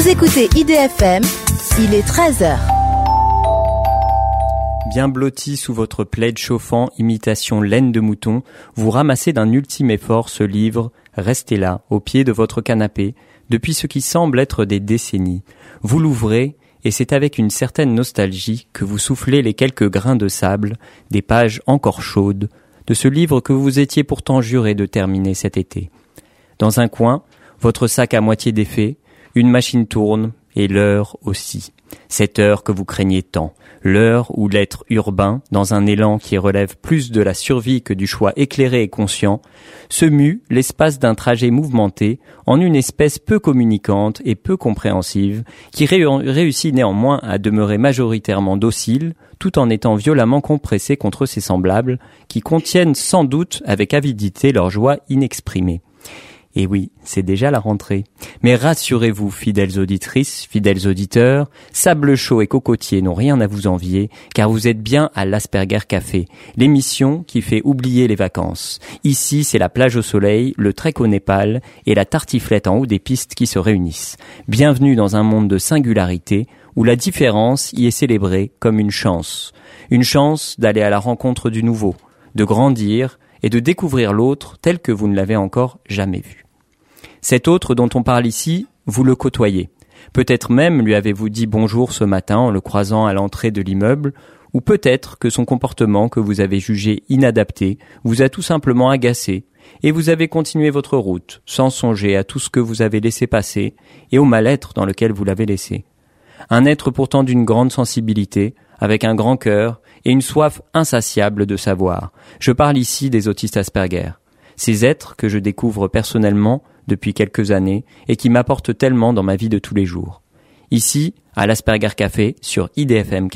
Vous écoutez IDFM, il est 13h. Bien blotti sous votre plaid chauffant, imitation laine de mouton, vous ramassez d'un ultime effort ce livre, restez là, au pied de votre canapé, depuis ce qui semble être des décennies. Vous l'ouvrez, et c'est avec une certaine nostalgie que vous soufflez les quelques grains de sable, des pages encore chaudes, de ce livre que vous étiez pourtant juré de terminer cet été. Dans un coin, votre sac à moitié défait, une machine tourne, et l'heure aussi. Cette heure que vous craignez tant, l'heure où l'être urbain, dans un élan qui relève plus de la survie que du choix éclairé et conscient, se mue l'espace d'un trajet mouvementé en une espèce peu communicante et peu compréhensive, qui réussit néanmoins à demeurer majoritairement docile, tout en étant violemment compressé contre ses semblables, qui contiennent sans doute avec avidité leur joie inexprimée. Et oui, c'est déjà la rentrée. Mais rassurez-vous, fidèles auditrices, fidèles auditeurs, sable chaud et cocotier n'ont rien à vous envier, car vous êtes bien à l'Asperger Café, l'émission qui fait oublier les vacances. Ici, c'est la plage au soleil, le trek au Népal et la tartiflette en haut des pistes qui se réunissent. Bienvenue dans un monde de singularité, où la différence y est célébrée comme une chance. Une chance d'aller à la rencontre du nouveau, de grandir et de découvrir l'autre tel que vous ne l'avez encore jamais vu. Cet autre dont on parle ici, vous le côtoyez. Peut-être même lui avez-vous dit bonjour ce matin en le croisant à l'entrée de l'immeuble, ou peut-être que son comportement que vous avez jugé inadapté vous a tout simplement agacé, et vous avez continué votre route, sans songer à tout ce que vous avez laissé passer, et au mal-être dans lequel vous l'avez laissé. Un être pourtant d'une grande sensibilité, avec un grand cœur, et une soif insatiable de savoir. Je parle ici des autistes Asperger. Ces êtres que je découvre personnellement depuis quelques années et qui m'apportent tellement dans ma vie de tous les jours. Ici, à l'Asperger Café, sur IDFM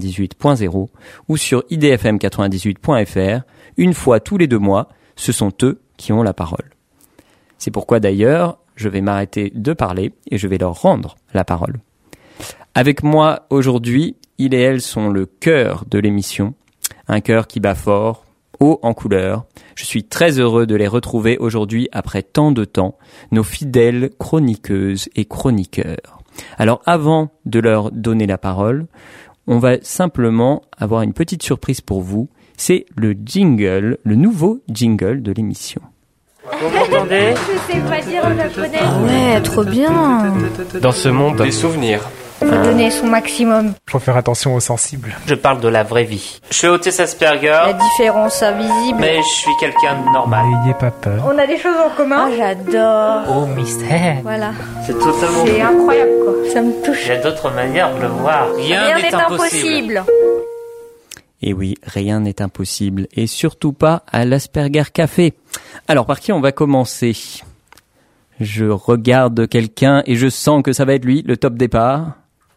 98.0 ou sur idfm98.fr, une fois tous les 2 mois, ce sont eux qui ont la parole. C'est pourquoi d'ailleurs, je vais m'arrêter de parler et je vais leur rendre la parole. Avec moi aujourd'hui, ils et elles sont le cœur de l'émission, un cœur qui bat fort, haut en couleur. Je suis très heureux de les retrouver aujourd'hui après tant de temps, nos fidèles chroniqueuses et chroniqueurs. Alors avant de leur donner la parole, on va simplement avoir une petite surprise pour vous. C'est le jingle, le nouveau jingle de l'émission. Vous m'entendez ? Je sais pas dire en japonais. Ah ouais, trop bien. Dans ce monde des souvenirs. Faut donner son maximum. Faut faire attention aux sensibles. Je parle de la vraie vie. Je suis autiste Asperger, La différence invisible. mais je suis quelqu'un de normal. N'ayez pas peur. On a des choses en commun. Ah, j'adore. Oh, mystère. Voilà. C'est totalement C'est incroyable, quoi. Ça me touche. Il y a d'autres manières de le voir. Rien n'est impossible. Et oui, rien n'est impossible, et surtout pas à l'Asperger Café. Alors, par qui on va commencer ? Je regarde quelqu'un et je sens que ça va être lui, le top départ.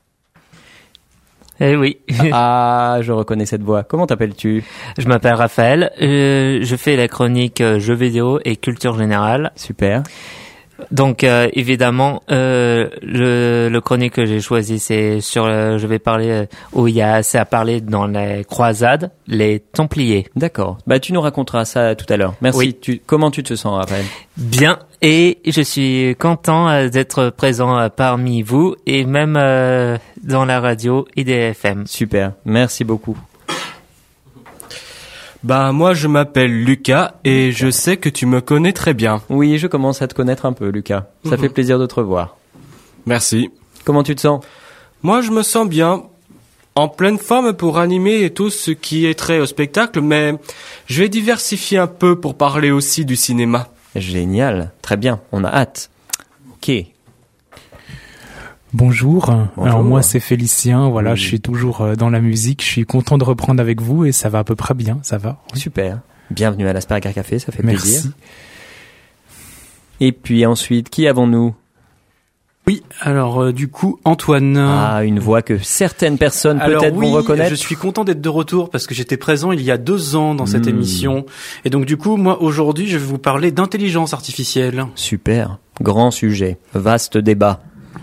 Eh oui. Ah, je reconnais cette voix. Comment t'appelles-tu ? Je m'appelle Raphaël. Je fais la chronique jeux vidéo et culture générale. Super. Donc évidemment, le chronique que j'ai choisi, c'est sur. Je vais parler où il y a assez à parler dans les croisades, les Templiers. D'accord. Bah, tu nous raconteras ça tout à l'heure. Merci. Oui. Comment tu te sens, Raphaël ? Bien, et je suis content d'être présent parmi vous et même dans la radio IDFM. Super. Merci beaucoup. Bah moi je m'appelle Lucas et je sais que tu me connais très bien. Oui, je commence à te connaître un peu, Lucas. Ça fait plaisir de te revoir. Merci. Comment tu te sens ? Moi je me sens bien, en pleine forme pour animer tout ce qui est trait au spectacle, mais je vais diversifier un peu pour parler aussi du cinéma. Génial. Très bien. On a hâte. Ok. Bonjour. Bonjour. Alors moi c'est Félicien, voilà, Oui. Je suis toujours dans la musique, je suis content de reprendre avec vous et ça va à peu près bien, ça va. Oui. Super. Bienvenue à l'Asperger Café, ça fait Merci. plaisir. Et puis ensuite, qui avons-nous ? Oui, alors du coup, Antoine. Ah, une voix que certaines personnes Alors peut-être oui, vont reconnaître. je suis content d'être de retour parce que j'étais présent il y a 2 ans dans cette émission. Et donc du coup, moi aujourd'hui, je vais vous parler d'intelligence artificielle. Super. Grand sujet. Vaste débat.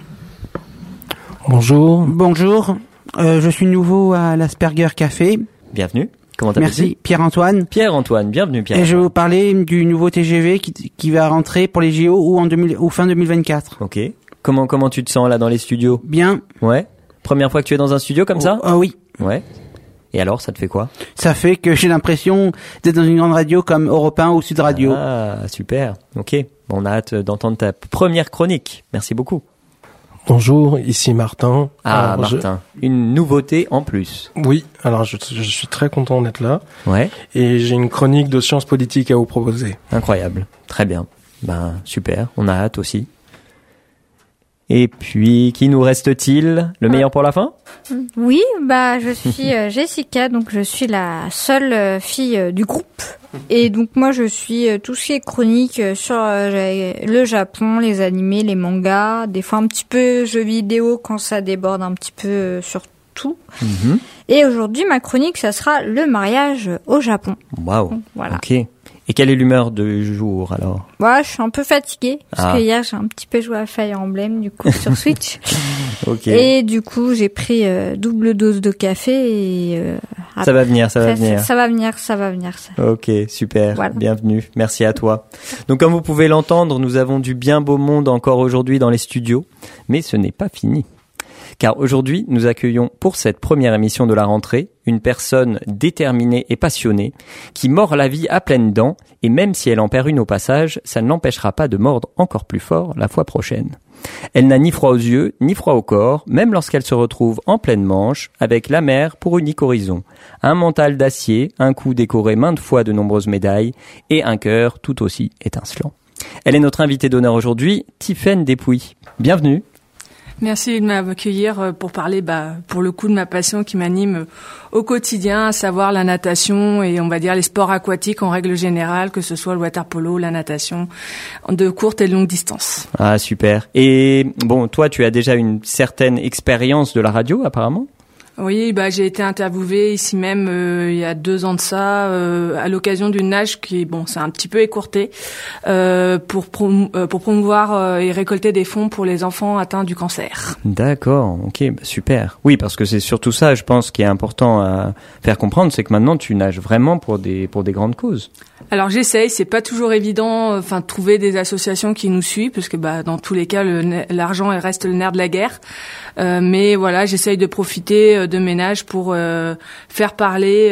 Bonjour. Bonjour, je suis nouveau à l'Asperger Café. Bienvenue. Comment t'appelles-tu ? Merci, Pierre-Antoine. Pierre-Antoine, bienvenue Pierre. Et je vais vous parler du nouveau TGV qui va rentrer pour les JO ou fin 2024. Ok. Comment tu te sens là dans les studios? Bien. Ouais. Première fois que tu es dans un studio comme ça? Oui. Ouais. Et alors, ça te fait quoi? Ça fait que j'ai l'impression d'être dans une grande radio comme Europe 1 ou Sud Radio. Ah, super. Ok. On a hâte d'entendre ta première chronique. Merci beaucoup. Bonjour, ici Martin. Ah, alors, Martin. Une nouveauté en plus. Oui, alors je suis très content d'être là. Ouais. Et j'ai une chronique de sciences politiques à vous proposer. Incroyable. Très bien. Ben, super. On a hâte aussi. Et puis, qui nous reste-t-il? Le meilleur pour la fin? Oui, je suis Jessica, donc je suis la seule fille du groupe. Et donc moi, je suis tout ce qui est chronique sur le Japon, les animés, les mangas, des fois un petit peu jeux vidéo quand ça déborde un petit peu sur tout. Mm-hmm. Et aujourd'hui, ma chronique, ça sera le mariage au Japon. Waouh. Voilà. Ok. Et quelle est l'humeur du jour alors? Je suis un peu fatiguée parce que hier j'ai un petit peu joué à Fire Emblem du coup sur Switch. Ok. Et du coup j'ai pris double dose de café et ça va venir. Ça va venir. Ok, super. Voilà. Bienvenue. Merci à toi. Donc comme vous pouvez l'entendre, nous avons du bien beau monde encore aujourd'hui dans les studios, mais ce n'est pas fini. Car aujourd'hui, nous accueillons pour cette première émission de la rentrée une personne déterminée et passionnée qui mord la vie à pleines dents et même si elle en perd une au passage, ça ne l'empêchera pas de mordre encore plus fort la fois prochaine. Elle n'a ni froid aux yeux, ni froid au corps, même lorsqu'elle se retrouve en pleine Manche avec la mer pour unique horizon. Un mental d'acier, un cou décoré maintes fois de nombreuses médailles et un cœur tout aussi étincelant. Elle est notre invitée d'honneur aujourd'hui, Tiffaine Despuy. Bienvenue. Merci de m'accueillir pour parler, pour le coup, de ma passion qui m'anime au quotidien, à savoir la natation et on va dire les sports aquatiques en règle générale, que ce soit le water-polo, la natation de courte et de longue distance. Ah, super. Et bon, toi, tu as déjà une certaine expérience de la radio, apparemment? Oui, j'ai été interviewée ici même il y a 2 ans de ça à l'occasion d'une nage qui c'est un petit peu écourté pour promouvoir et récolter des fonds pour les enfants atteints du cancer. D'accord, ok, super. Oui, parce que c'est surtout ça, je pense, qui est important à faire comprendre, c'est que maintenant tu nages vraiment pour des grandes causes. Alors j'essaye, c'est pas toujours évident, de trouver des associations qui nous suivent, parce que dans tous les cas l'argent reste le nerf de la guerre. Mais voilà, j'essaye de profiter de mes nages pour faire parler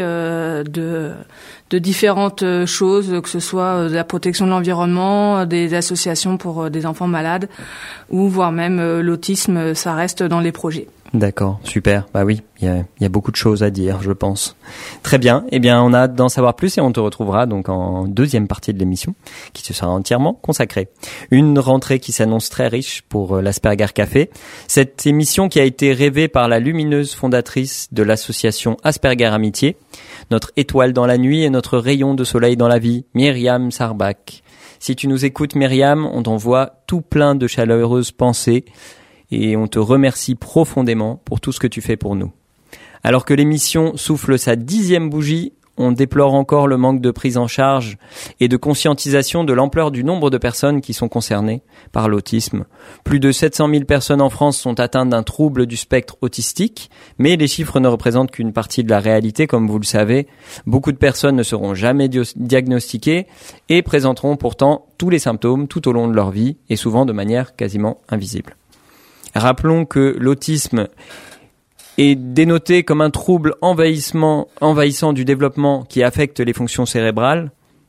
de différentes choses, que ce soit de la protection de l'environnement, des associations pour des enfants malades, ou voire même l'autisme, ça reste dans les projets. D'accord, super. Oui, il y a beaucoup de choses à dire, je pense. Très bien. Eh bien, on a hâte d'en savoir plus et on te retrouvera donc en deuxième partie de l'émission qui te sera entièrement consacrée. Une rentrée qui s'annonce très riche pour l'Asperger Café. Cette émission qui a été rêvée par la lumineuse fondatrice de l'association Asperger Amitié, notre étoile dans la nuit et notre rayon de soleil dans la vie, Myriam Sarbach. Si tu nous écoutes, Myriam, on t'envoie tout plein de chaleureuses pensées et on te remercie profondément pour tout ce que tu fais pour nous. Alors que l'émission souffle sa 10e bougie, on déplore encore le manque de prise en charge et de conscientisation de l'ampleur du nombre de personnes qui sont concernées par l'autisme. Plus de 700 000 personnes en France sont atteintes d'un trouble du spectre autistique, mais les chiffres ne représentent qu'une partie de la réalité, comme vous le savez. Beaucoup de personnes ne seront jamais diagnostiquées et présenteront pourtant tous les symptômes tout au long de leur vie et souvent de manière quasiment invisible. Rappelons que l'autisme est dénoté comme un trouble envahissant du développement qui affecte les fonctions cérébrales.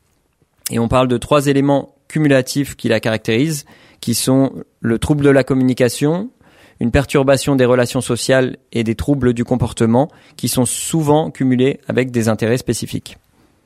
Et on parle de 3 éléments cumulatifs qui la caractérisent, qui sont le trouble de la communication, une perturbation des relations sociales et des troubles du comportement qui sont souvent cumulés avec des intérêts spécifiques.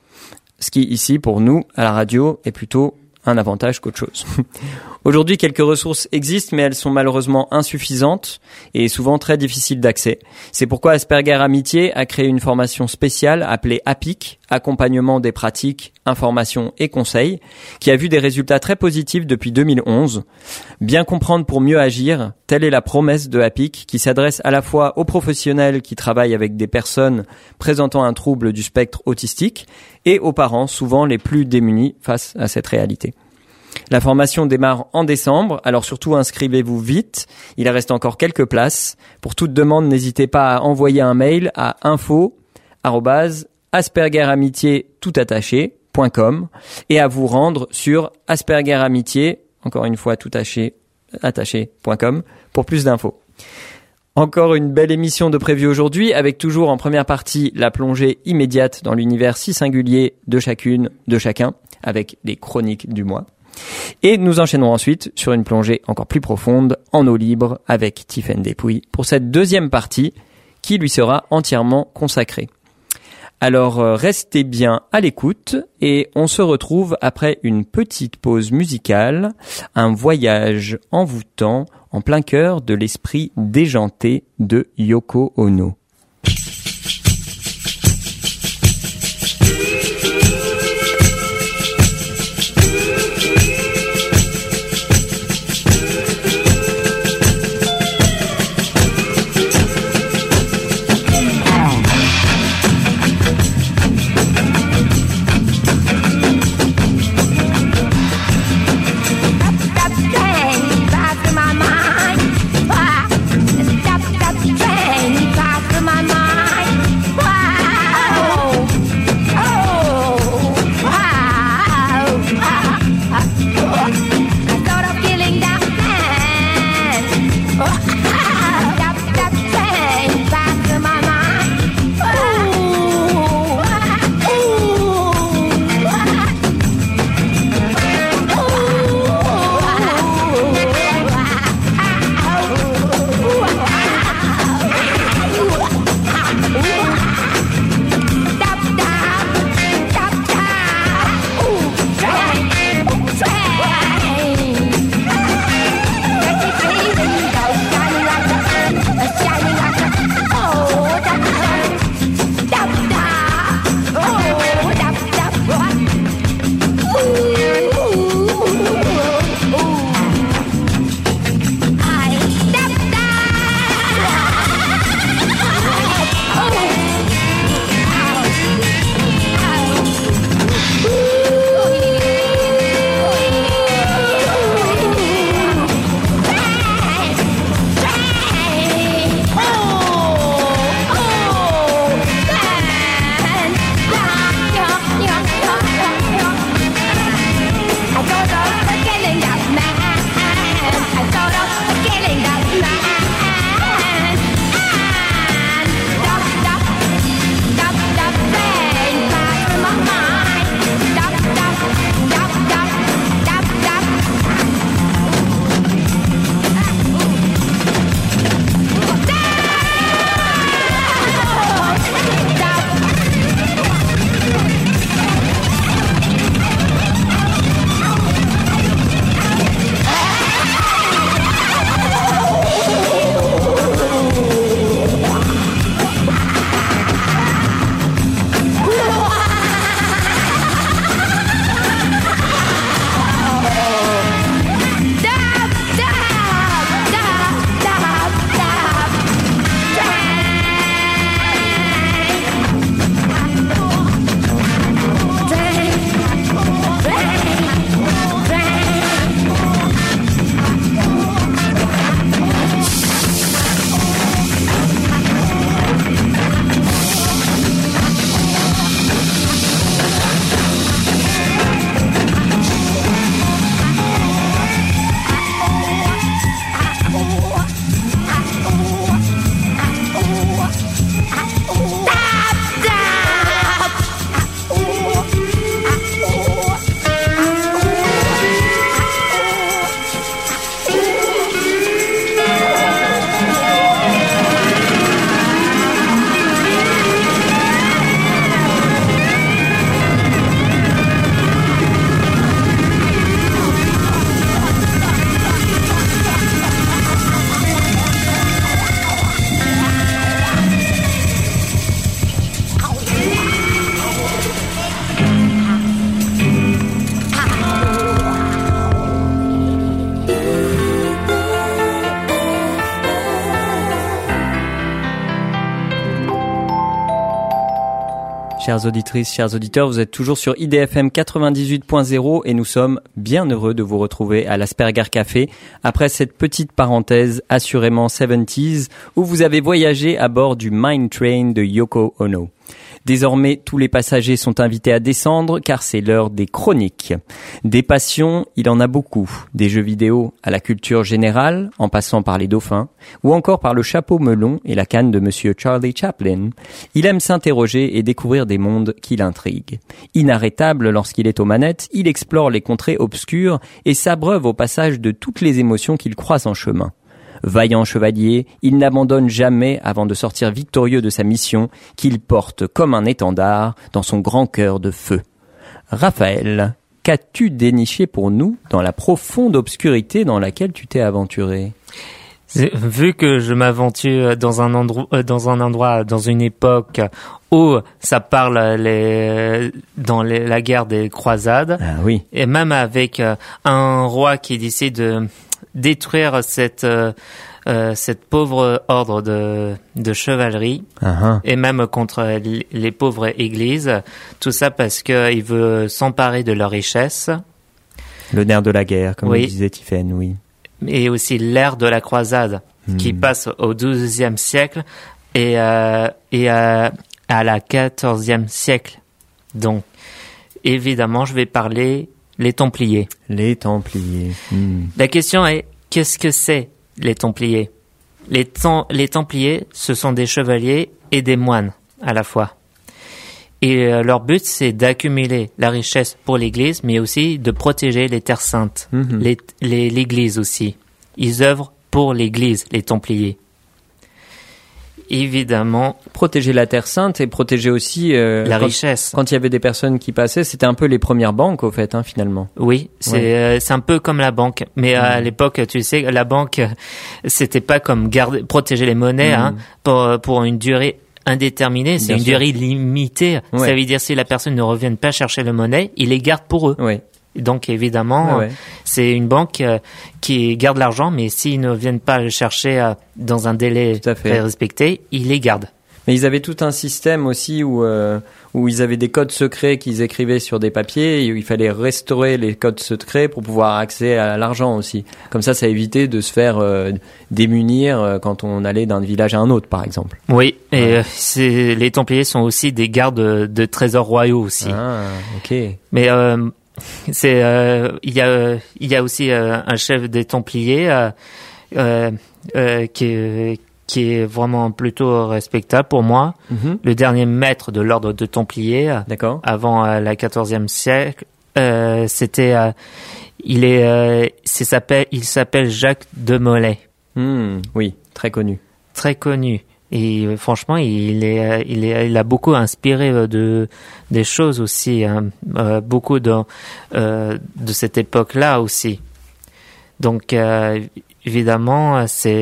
Ce qui, ici, pour nous, à la radio, est plutôt un avantage qu'autre chose. Aujourd'hui, quelques ressources existent, mais elles sont malheureusement insuffisantes et souvent très difficiles d'accès. C'est pourquoi Asperger Amitié a créé une formation spéciale appelée APIC, Accompagnement des pratiques, informations et conseils, qui a vu des résultats très positifs depuis 2011. Bien comprendre pour mieux agir, telle est la promesse de APIC, qui s'adresse à la fois aux professionnels qui travaillent avec des personnes présentant un trouble du spectre autistique et aux parents, souvent les plus démunis face à cette réalité. La formation démarre en décembre, alors surtout inscrivez-vous vite, il reste encore quelques places. Pour toute demande, n'hésitez pas à envoyer un mail à info@aspergeramitié.com et à vous rendre sur Asperger Amitié, encore une fois tout attaché, attaché.com pour plus d'infos. Encore une belle émission de prévue aujourd'hui, avec toujours en première partie la plongée immédiate dans l'univers si singulier de chacune, de chacun, avec les chroniques du mois. Et nous enchaînerons ensuite sur une plongée encore plus profonde en eau libre avec Tiffaine Depuis pour cette deuxième partie qui lui sera entièrement consacrée. Alors restez bien à l'écoute et on se retrouve après une petite pause musicale, un voyage envoûtant en plein cœur de l'esprit déjanté de Yoko Ono. Chères auditrices, chers auditeurs, vous êtes toujours sur IDFM 98.0 et nous sommes bien heureux de vous retrouver à l'Asperger Café après cette petite parenthèse assurément 70s où vous avez voyagé à bord du Mine Train de Yoko Ono. Désormais, tous les passagers sont invités à descendre car c'est l'heure des chroniques. Des passions, il en a beaucoup. Des jeux vidéo à la culture générale, en passant par les dauphins, ou encore par le chapeau melon et la canne de Monsieur Charlie Chaplin. Il aime s'interroger et découvrir des mondes qui l'intriguent. Inarrêtable lorsqu'il est aux manettes, il explore les contrées obscures et s'abreuve au passage de toutes les émotions qu'il croise en chemin. Vaillant chevalier, il n'abandonne jamais avant de sortir victorieux de sa mission qu'il porte comme un étendard dans son grand cœur de feu. Raphaël, qu'as-tu déniché pour nous dans la profonde obscurité dans laquelle tu t'es aventuré ? Vu que je m'aventure dans un endroit, dans une époque où ça parle la guerre des croisades, ah oui, et même avec un roi qui décide de détruire cette pauvre ordre de chevalerie, et même contre les pauvres églises, tout ça parce qu'il veut s'emparer de leur richesse. Le nerf de la guerre, comme le disait Tiphaine, oui. Et aussi l'ère de la croisade, qui passe au XIIe siècle et à la XIVe siècle. Donc, évidemment, je vais parler les Templiers. Les Templiers. La question est, qu'est-ce que c'est les Templiers ? Les Templiers, ce sont des chevaliers et des moines à la fois. Et leur but, c'est d'accumuler la richesse pour l'Église, mais aussi de protéger les terres saintes, l'Église aussi. Ils œuvrent pour l'Église, les Templiers. Évidemment. Protéger la terre sainte et protéger aussi la richesse. Quand il y avait des personnes qui passaient, c'était un peu les premières banques au fait, finalement. Oui, c'est un peu comme la banque, mais à l'époque, tu sais, la banque, c'était pas comme protéger les monnaies pour une durée indéterminée, c'est une durée limitée. Ça veut dire si la personne ne revient pas chercher la monnaie, ils les gardent pour eux. Oui. Donc évidemment, c'est une banque qui garde l'argent, mais s'ils ne viennent pas le chercher dans un délai très respecté, ils les gardent. Mais ils avaient tout un système aussi où ils avaient des codes secrets qu'ils écrivaient sur des papiers et où il fallait restaurer les codes secrets pour pouvoir accéder à l'argent aussi. Comme ça évitait de se faire démunir quand on allait d'un village à un autre, par exemple. Oui, et les Templiers sont aussi des gardes de trésors royaux aussi. Ah, ok. Mais il y a aussi un chef des Templiers qui est vraiment plutôt respectable pour moi. Le dernier maître de l'ordre de Templiers, avant la XIVe siècle, il s'appelle Jacques de Molay. Oui, très connu. Très connu. Et franchement, il a beaucoup inspiré des choses aussi, beaucoup de cette époque-là aussi. Donc évidemment,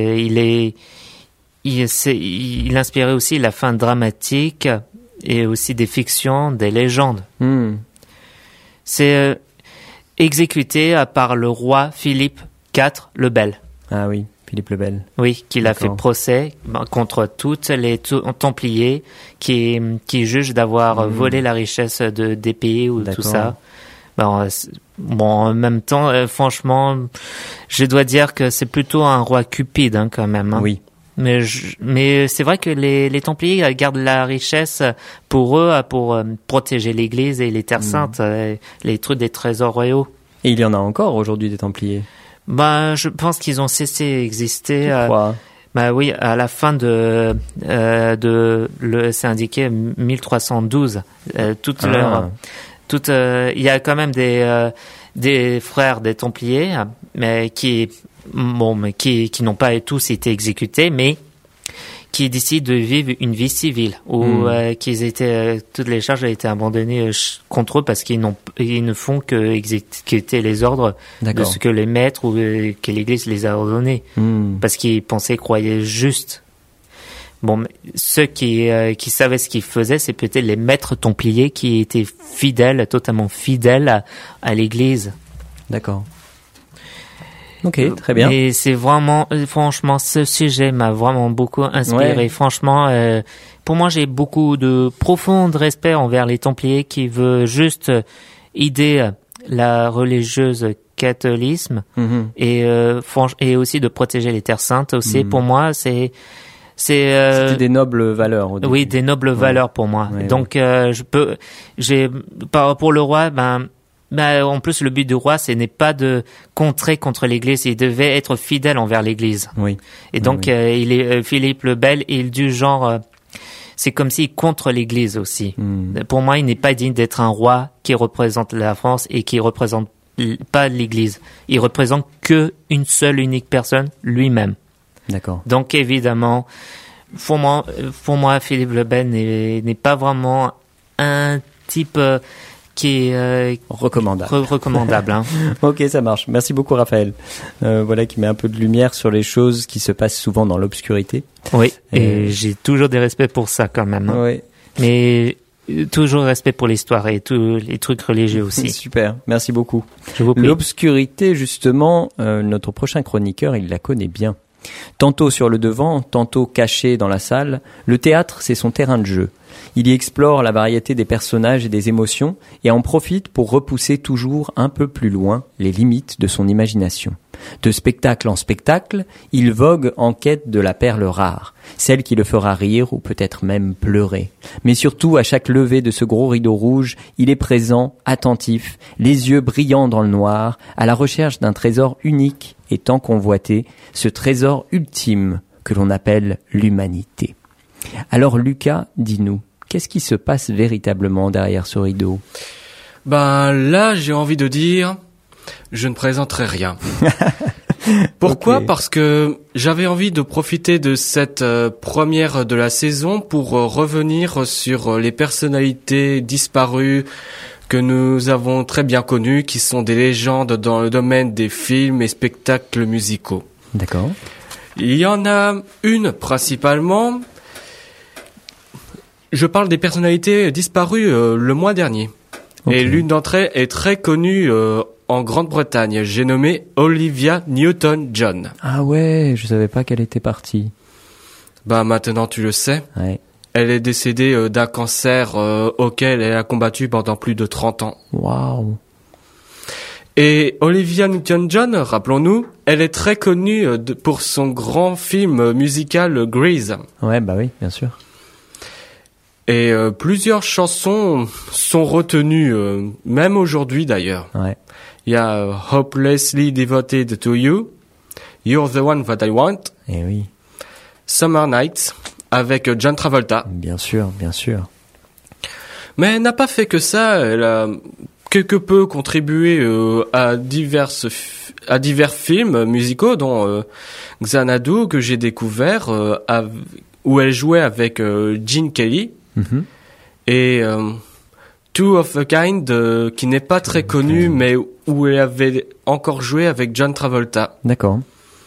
il inspirait aussi la fin dramatique et aussi des fictions, des légendes. C'est exécuté par le roi Philippe IV le Bel. Ah oui. Philippe le Bel. Oui, qu'il a fait procès contre toutes les Templiers qui jugent d'avoir volé la richesse des pays ou tout ça. Bon, en même temps, franchement, je dois dire que c'est plutôt un roi cupide quand même. Oui. Mais c'est vrai que les Templiers gardent la richesse pour eux, pour protéger l'Église et les terres saintes, les trucs des trésors royaux. Et il y en a encore aujourd'hui des Templiers. Je pense qu'ils ont cessé d'exister. Oui, à la fin c'est indiqué 1312. Il y a quand même des frères des Templiers, mais qui n'ont pas tous été exécutés, mais qui décident de vivre une vie civile où toutes les charges ont été abandonnées contre eux parce qu'ils ne font que exécuter les ordres de ce que les maîtres ou que l'Église les a ordonnés parce qu'ils croyaient juste. Bon, ceux qui savaient ce qu'ils faisaient, c'est peut-être les maîtres Templiers qui étaient totalement fidèles à l'Église. D'accord. Ok, très bien. Et c'est vraiment, franchement, ce sujet m'a vraiment beaucoup inspiré. Ouais. Franchement, pour moi, j'ai beaucoup de profond respect envers les Templiers qui veulent juste aider la religieuse catholisme et aussi de protéger les terres saintes aussi. Pour moi, c'est C'était des nobles valeurs. Au début. Oui, des nobles valeurs pour moi. Ouais, donc pour le roi, en plus le but du roi, ce n'est pas de contrer contre l'Église, il devait être fidèle envers l'Église. Oui. Et donc il est Philippe le Bel, il est du genre, c'est comme s'il contre l'Église aussi. Pour moi, il n'est pas digne d'être un roi qui représente la France et qui représente pas l'Église. Il représente que une seule unique personne, lui-même. D'accord. Donc évidemment, pour moi, Philippe le Bel n'est pas vraiment un type qui est recommandable. Hein. Ok, ça marche. Merci beaucoup, Raphaël. Voilà qui met un peu de lumière sur les choses qui se passent souvent dans l'obscurité. Oui, et j'ai toujours des respects pour ça quand même. Hein. Oui. Mais toujours respect pour l'histoire et tous les trucs religieux aussi. Super, merci beaucoup. Je vous prie. L'obscurité, justement, notre prochain chroniqueur, il la connaît bien. Tantôt sur le devant, tantôt caché dans la salle, le théâtre, c'est son terrain de jeu. Il y explore la variété des personnages et des émotions et en profite pour repousser toujours un peu plus loin les limites de son imagination. De spectacle en spectacle, il vogue en quête de la perle rare, celle qui le fera rire ou peut-être même pleurer. Mais surtout, à chaque levée de ce gros rideau rouge, il est présent, attentif, les yeux brillants dans le noir, à la recherche d'un trésor unique et tant convoité, ce trésor ultime que l'on appelle l'humanité. Alors Lucas, dis-nous, qu'est-ce qui se passe véritablement derrière ce rideau ? Là, j'ai envie de dire, je ne présenterai rien. Pourquoi ? Okay. Parce que j'avais envie de profiter de cette première de la saison pour revenir sur les personnalités disparues que nous avons très bien connues, qui sont des légendes dans le domaine des films et spectacles musicaux. D'accord. Il y en a une principalement. Je parle des personnalités disparues le mois dernier. Okay. Et l'une d'entre elles est très connue en Grande-Bretagne. J'ai nommé Olivia Newton-John. Ah ouais, je savais pas qu'elle était partie. Maintenant tu le sais. Ouais. Elle est décédée d'un cancer auquel elle a combattu pendant plus de 30 ans. Waouh. Et Olivia Newton-John, rappelons-nous, elle est très connue pour son grand film musical Grease. Ouais, oui, bien sûr. Et plusieurs chansons sont retenues, même aujourd'hui d'ailleurs. Ouais. Il y a Hopelessly Devoted to You, You're the One That I Want, et oui. Summer Nights, avec John Travolta. Bien sûr, bien sûr. Mais elle n'a pas fait que ça, elle a quelque peu contribué à divers films musicaux, dont Xanadu, que j'ai découvert, où elle jouait avec Gene Kelly. Mm-hmm. Et Two of a Kind, qui n'est pas très connu, mais où elle avait encore joué avec John Travolta. D'accord.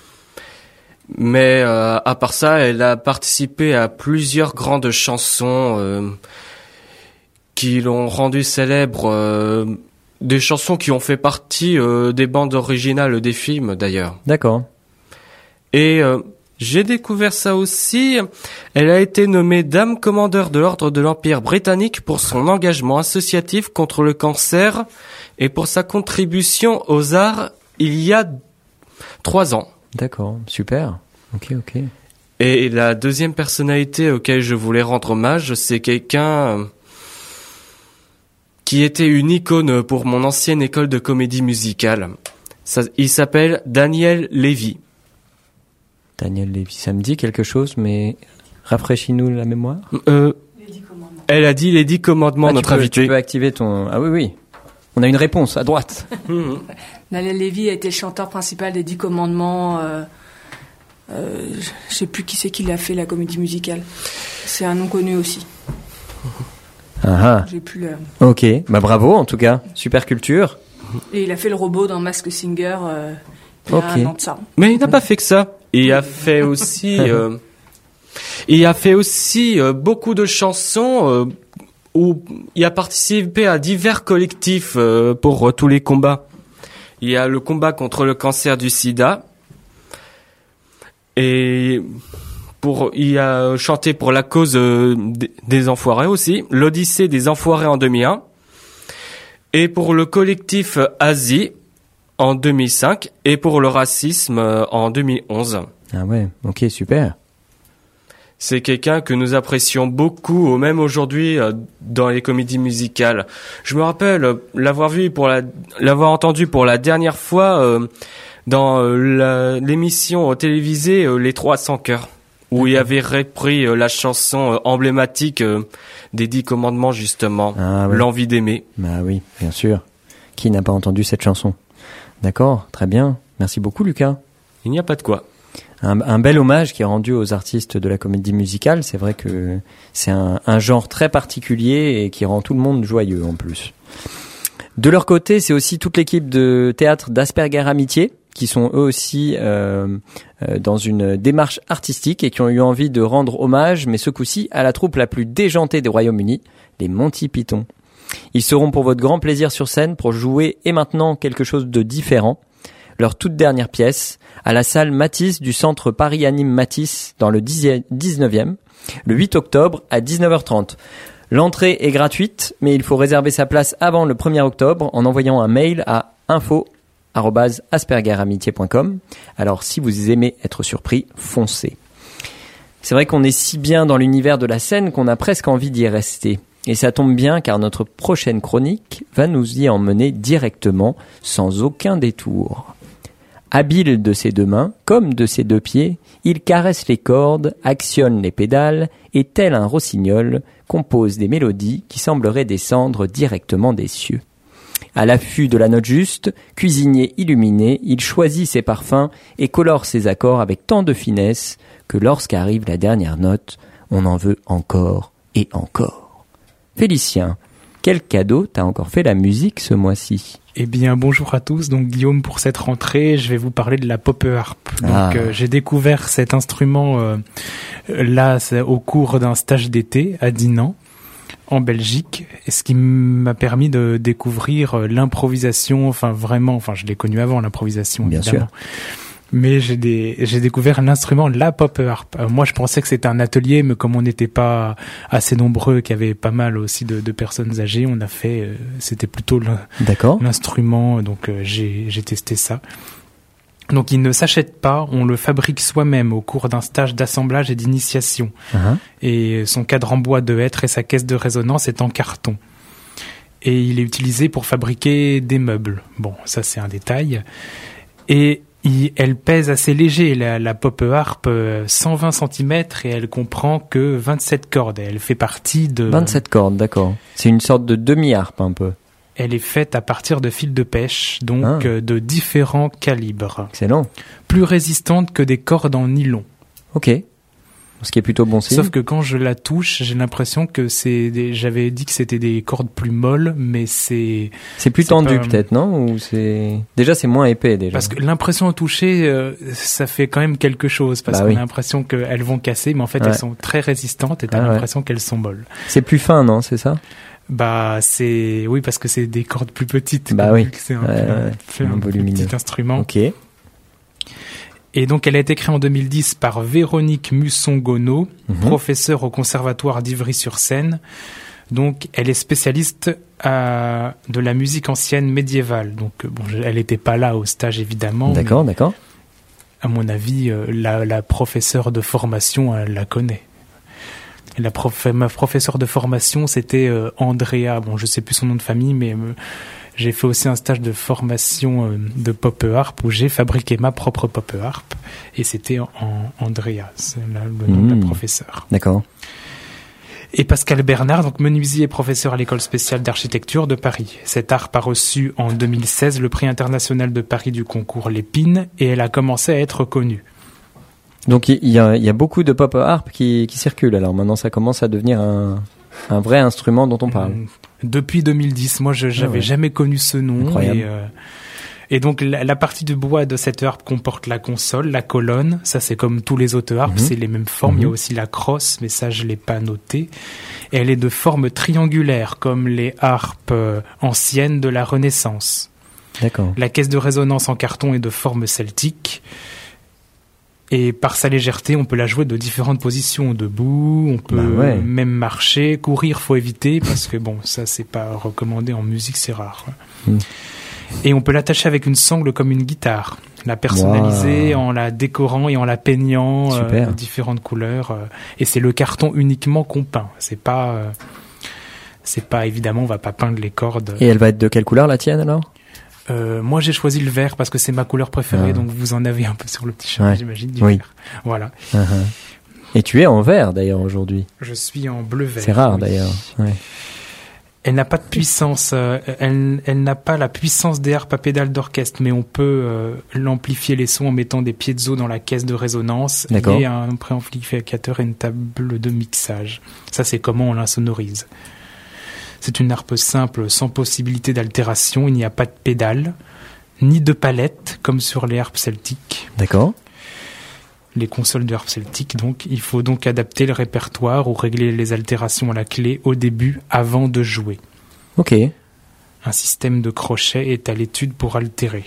Mais à part ça, elle a participé à plusieurs grandes chansons qui l'ont rendue célèbre, des chansons qui ont fait partie des bandes originales des films d'ailleurs. D'accord. Et j'ai découvert ça aussi. Elle a été nommée Dame Commandeur de l'Ordre de l'Empire britannique pour son engagement associatif contre le cancer et pour sa contribution aux arts il y a 3 ans. D'accord, super. Ok. Et la deuxième personnalité auquel je voulais rendre hommage, c'est quelqu'un qui était une icône pour mon ancienne école de comédie musicale. Il s'appelle Daniel Levy. Daniel Levy, ça me dit quelque chose, mais rafraîchis-nous la mémoire. Elle a dit les 10 commandements, notre invité. Tu peux activer ton... Ah oui. On a une réponse à droite. Daniel Levy a été le chanteur principal des 10 commandements. Je sais plus qui c'est qui l'a fait, la comédie musicale. C'est un nom connu aussi. Ah. J'ai plus le... Ok, bravo en tout cas. Super culture. Et il a fait le robot dans Masked Singer il y a un an de ça. Mais il n'a pas fait que ça. Il a fait aussi... beaucoup de chansons où il a participé à divers collectifs pour tous les combats. Il y a le combat contre le cancer du sida. Et il a chanté pour la cause des enfoirés aussi. L'Odyssée des enfoirés en 2001. Et pour le collectif Asie en 2005. Et pour le racisme en 2011. Ah ouais, ok, super. C'est quelqu'un que nous apprécions beaucoup, même aujourd'hui, dans les comédies musicales. Je me rappelle l'avoir entendu pour la dernière fois dans l'émission télévisée Les 300 cœurs, où il avait repris la chanson emblématique des 10 commandements, justement, L'envie d'aimer. Bah oui, bien sûr. Qui n'a pas entendu cette chanson? D'accord, très bien. Merci beaucoup, Lucas. Il n'y a pas de quoi. Un bel hommage qui est rendu aux artistes de la comédie musicale. C'est vrai que c'est un genre très particulier et qui rend tout le monde joyeux en plus. De leur côté, c'est aussi toute l'équipe de théâtre d'Asperger Amitié qui sont eux aussi dans une démarche artistique et qui ont eu envie de rendre hommage, mais ce coup-ci, à la troupe la plus déjantée des Royaumes-Unis, les Monty Python. Ils seront pour votre grand plaisir sur scène pour jouer et maintenant quelque chose de différent. Leur toute dernière pièce, à la salle Matisse du centre Paris Anime Matisse dans le 19e, le 8 octobre à 19h30. L'entrée est gratuite, mais il faut réserver sa place avant le 1er octobre en envoyant un mail à info@aspergeramitié.com. Alors si vous aimez être surpris, foncez. C'est vrai qu'on est si bien dans l'univers de la scène qu'on a presque envie d'y rester. Et ça tombe bien car notre prochaine chronique va nous y emmener directement, sans aucun détour. Habile de ses 2 mains, comme de ses 2 pieds, il caresse les cordes, actionne les pédales et, tel un rossignol, compose des mélodies qui sembleraient descendre directement des cieux. À l'affût de la note juste, cuisinier illuminé, il choisit ses parfums et colore ses accords avec tant de finesse que lorsqu'arrive la dernière note, on en veut encore et encore. Félicien, quel cadeau t'a encore fait la musique ce mois-ci? Eh bien, bonjour à tous. Donc, Guillaume, pour cette rentrée, je vais vous parler de la pop harp. Donc, j'ai découvert cet instrument au cours d'un stage d'été à Dinan, en Belgique, et ce qui m'a permis de découvrir l'improvisation. Je l'ai connu avant l'improvisation, bien évidemment. Sûr. Mais j'ai découvert l'instrument, la pop harp. Moi, je pensais que c'était un atelier, mais comme on n'était pas assez nombreux, qu'il y avait pas mal aussi de personnes âgées, on a fait, c'était plutôt l'instrument. Donc, j'ai testé ça. Donc, il ne s'achète pas, on le fabrique soi-même au cours d'un stage d'assemblage et d'initiation. Et son cadre en bois de hêtre et sa caisse de résonance est en carton. Et il est utilisé pour fabriquer des meubles. Bon, ça, c'est un détail. Et elle pèse assez léger, la pop harp, 120 cm, et elle comprend que 27 cordes. Elle fait partie de... 27 cordes, d'accord. C'est une sorte de demi-harpe, un peu. Elle est faite à partir de fils de pêche, donc de différents calibres. Excellent. Plus résistante que des cordes en nylon. Ok. Ce qui est plutôt bon signe. Sauf que quand je la touche, j'ai l'impression que j'avais dit que c'était des cordes plus molles, mais c'est plus tendu peut-être, non? Ou déjà c'est moins épais déjà. Parce que l'impression au toucher, ça fait quand même quelque chose, parce qu'on a l'impression qu'elles vont casser, mais en fait elles sont très résistantes et t'as l'impression qu'elles sont molles. C'est plus fin, non? C'est ça? Oui, parce que c'est des cordes plus petites. Oui. C'est un petit instrument. Ok. Et donc, elle a été créée en 2010 par Véronique Musson-Gonneau, professeure au Conservatoire d'Ivry-sur-Seine. Donc, elle est spécialiste de la musique ancienne médiévale. Donc, elle n'était pas là au stage, évidemment. D'accord. À mon avis, la professeure de formation, elle la connaît. Ma professeure de formation, c'était Andrea. Bon, je sais plus son nom de famille, mais j'ai fait aussi un stage de formation de pop harp où j'ai fabriqué ma propre pop harp, et c'était Andrea, c'est le nom de la professeure. D'accord. Et Pascal Bernard, donc menuisier et professeur à l'école spéciale d'architecture de Paris. Cette harpe a reçu en 2016 le prix international de Paris du concours Lépine, et elle a commencé à être connue. Donc il y a beaucoup de pop harp qui circulent. Alors maintenant, ça commence à devenir un vrai instrument dont on parle. Depuis 2010, moi j'avais jamais connu ce nom. Incroyable. Et donc la partie de bois de cette harpe comporte la console, la colonne. Ça c'est comme tous les autres harpes, c'est les mêmes formes. Il y a aussi la crosse, mais ça je l'ai pas noté. Et elle est de forme triangulaire, comme les harpes anciennes de la Renaissance. D'accord. La caisse de résonance en carton est de forme celtique. Et par sa légèreté, on peut la jouer de différentes positions, debout, on peut même marcher, courir, faut éviter, parce que ça c'est pas recommandé en musique, c'est rare. Et on peut l'attacher avec une sangle comme une guitare. La personnaliser en la décorant et en la peignant de différentes couleurs. Et c'est le carton uniquement qu'on peint. C'est pas évidemment, on va pas peindre les cordes. Et elle va être de quelle couleur, la tienne, alors? Moi, j'ai choisi le vert parce que c'est ma couleur préférée, donc vous en avez un peu sur le t-shirt, j'imagine, du vert. Voilà. Et tu es en vert, d'ailleurs, aujourd'hui. Je suis en bleu-vert. C'est rare, d'ailleurs. Ouais. Elle n'a pas de puissance, elle n'a pas la puissance des harpes à pédales d'orchestre, mais on peut l'amplifier les sons en mettant des piezo dans la caisse de résonance et un préamplificateur et une table de mixage. Ça, c'est comment on l'insonorise. C'est une harpe simple, sans possibilité d'altération. Il n'y a pas de pédale, ni de palette, comme sur les harpes celtiques. D'accord. Les consoles de harpe celtique, donc. Il faut donc adapter le répertoire ou régler les altérations à la clé au début, avant de jouer. Ok. Un système de crochet est à l'étude pour altérer.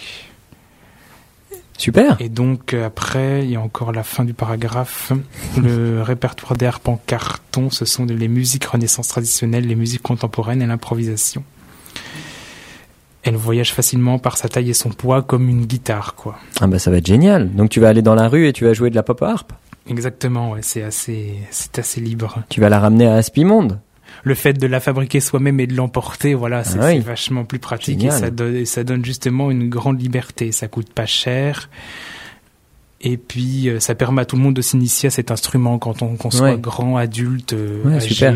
Super. Et donc, après, il y a encore la fin du paragraphe. Le répertoire des harpes en carton, ce sont les musiques renaissance traditionnelles, les musiques contemporaines et l'improvisation. Elle voyage facilement par sa taille et son poids comme une guitare, quoi. Ah bah ça va être génial. Donc tu vas aller dans la rue et tu vas jouer de la pop harp. Exactement, ouais, c'est assez libre. Tu vas la ramener à Aspimonde. Le fait de la fabriquer soi-même et de l'emporter, voilà, c'est vachement plus pratique et ça donne justement une grande liberté. Ça coûte pas cher. Et puis, ça permet à tout le monde de s'initier à cet instrument qu'on soit grand, adulte, âgé. Super.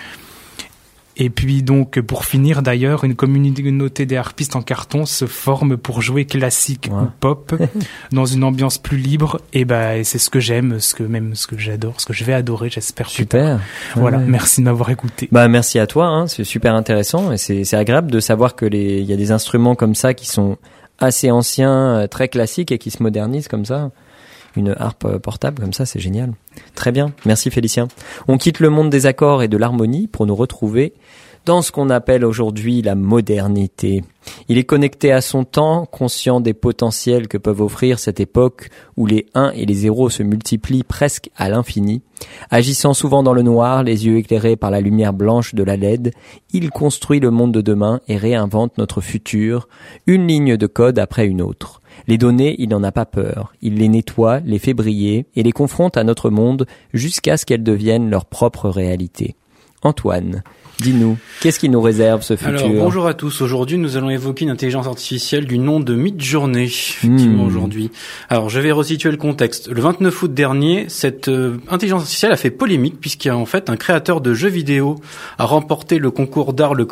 Et puis donc, pour finir d'ailleurs, une communauté des harpistes en carton se forme pour jouer classique ou pop dans une ambiance plus libre. Et c'est ce que j'aime, ce que j'adore, ce que je vais adorer, j'espère. Super. Voilà, merci de m'avoir écouté. Merci à toi, c'est super intéressant et c'est agréable de savoir que il y a des instruments comme ça qui sont assez anciens, très classiques et qui se modernisent comme ça. Une harpe portable comme ça, c'est génial. Très bien, merci Félicien. On quitte le monde des accords et de l'harmonie pour nous retrouver dans ce qu'on appelle aujourd'hui la modernité. Il est connecté à son temps, conscient des potentiels que peuvent offrir cette époque où les 1 et les 0 se multiplient presque à l'infini. Agissant souvent dans le noir, les yeux éclairés par la lumière blanche de la LED, il construit le monde de demain et réinvente notre futur, une ligne de code après une autre. Les données, il n'en a pas peur. Il les nettoie, les fait briller et les confronte à notre monde jusqu'à ce qu'elles deviennent leur propre réalité. Antoine, dis-nous, qu'est-ce qui nous réserve ce futur ? Alors, bonjour à tous. Aujourd'hui, nous allons évoquer une intelligence artificielle du nom de Midjourney, effectivement, aujourd'hui. Alors, je vais resituer le contexte. Le 29 août dernier, cette intelligence artificielle a fait polémique puisqu'il y a en fait un créateur de jeux vidéo a remporté le concours d'art le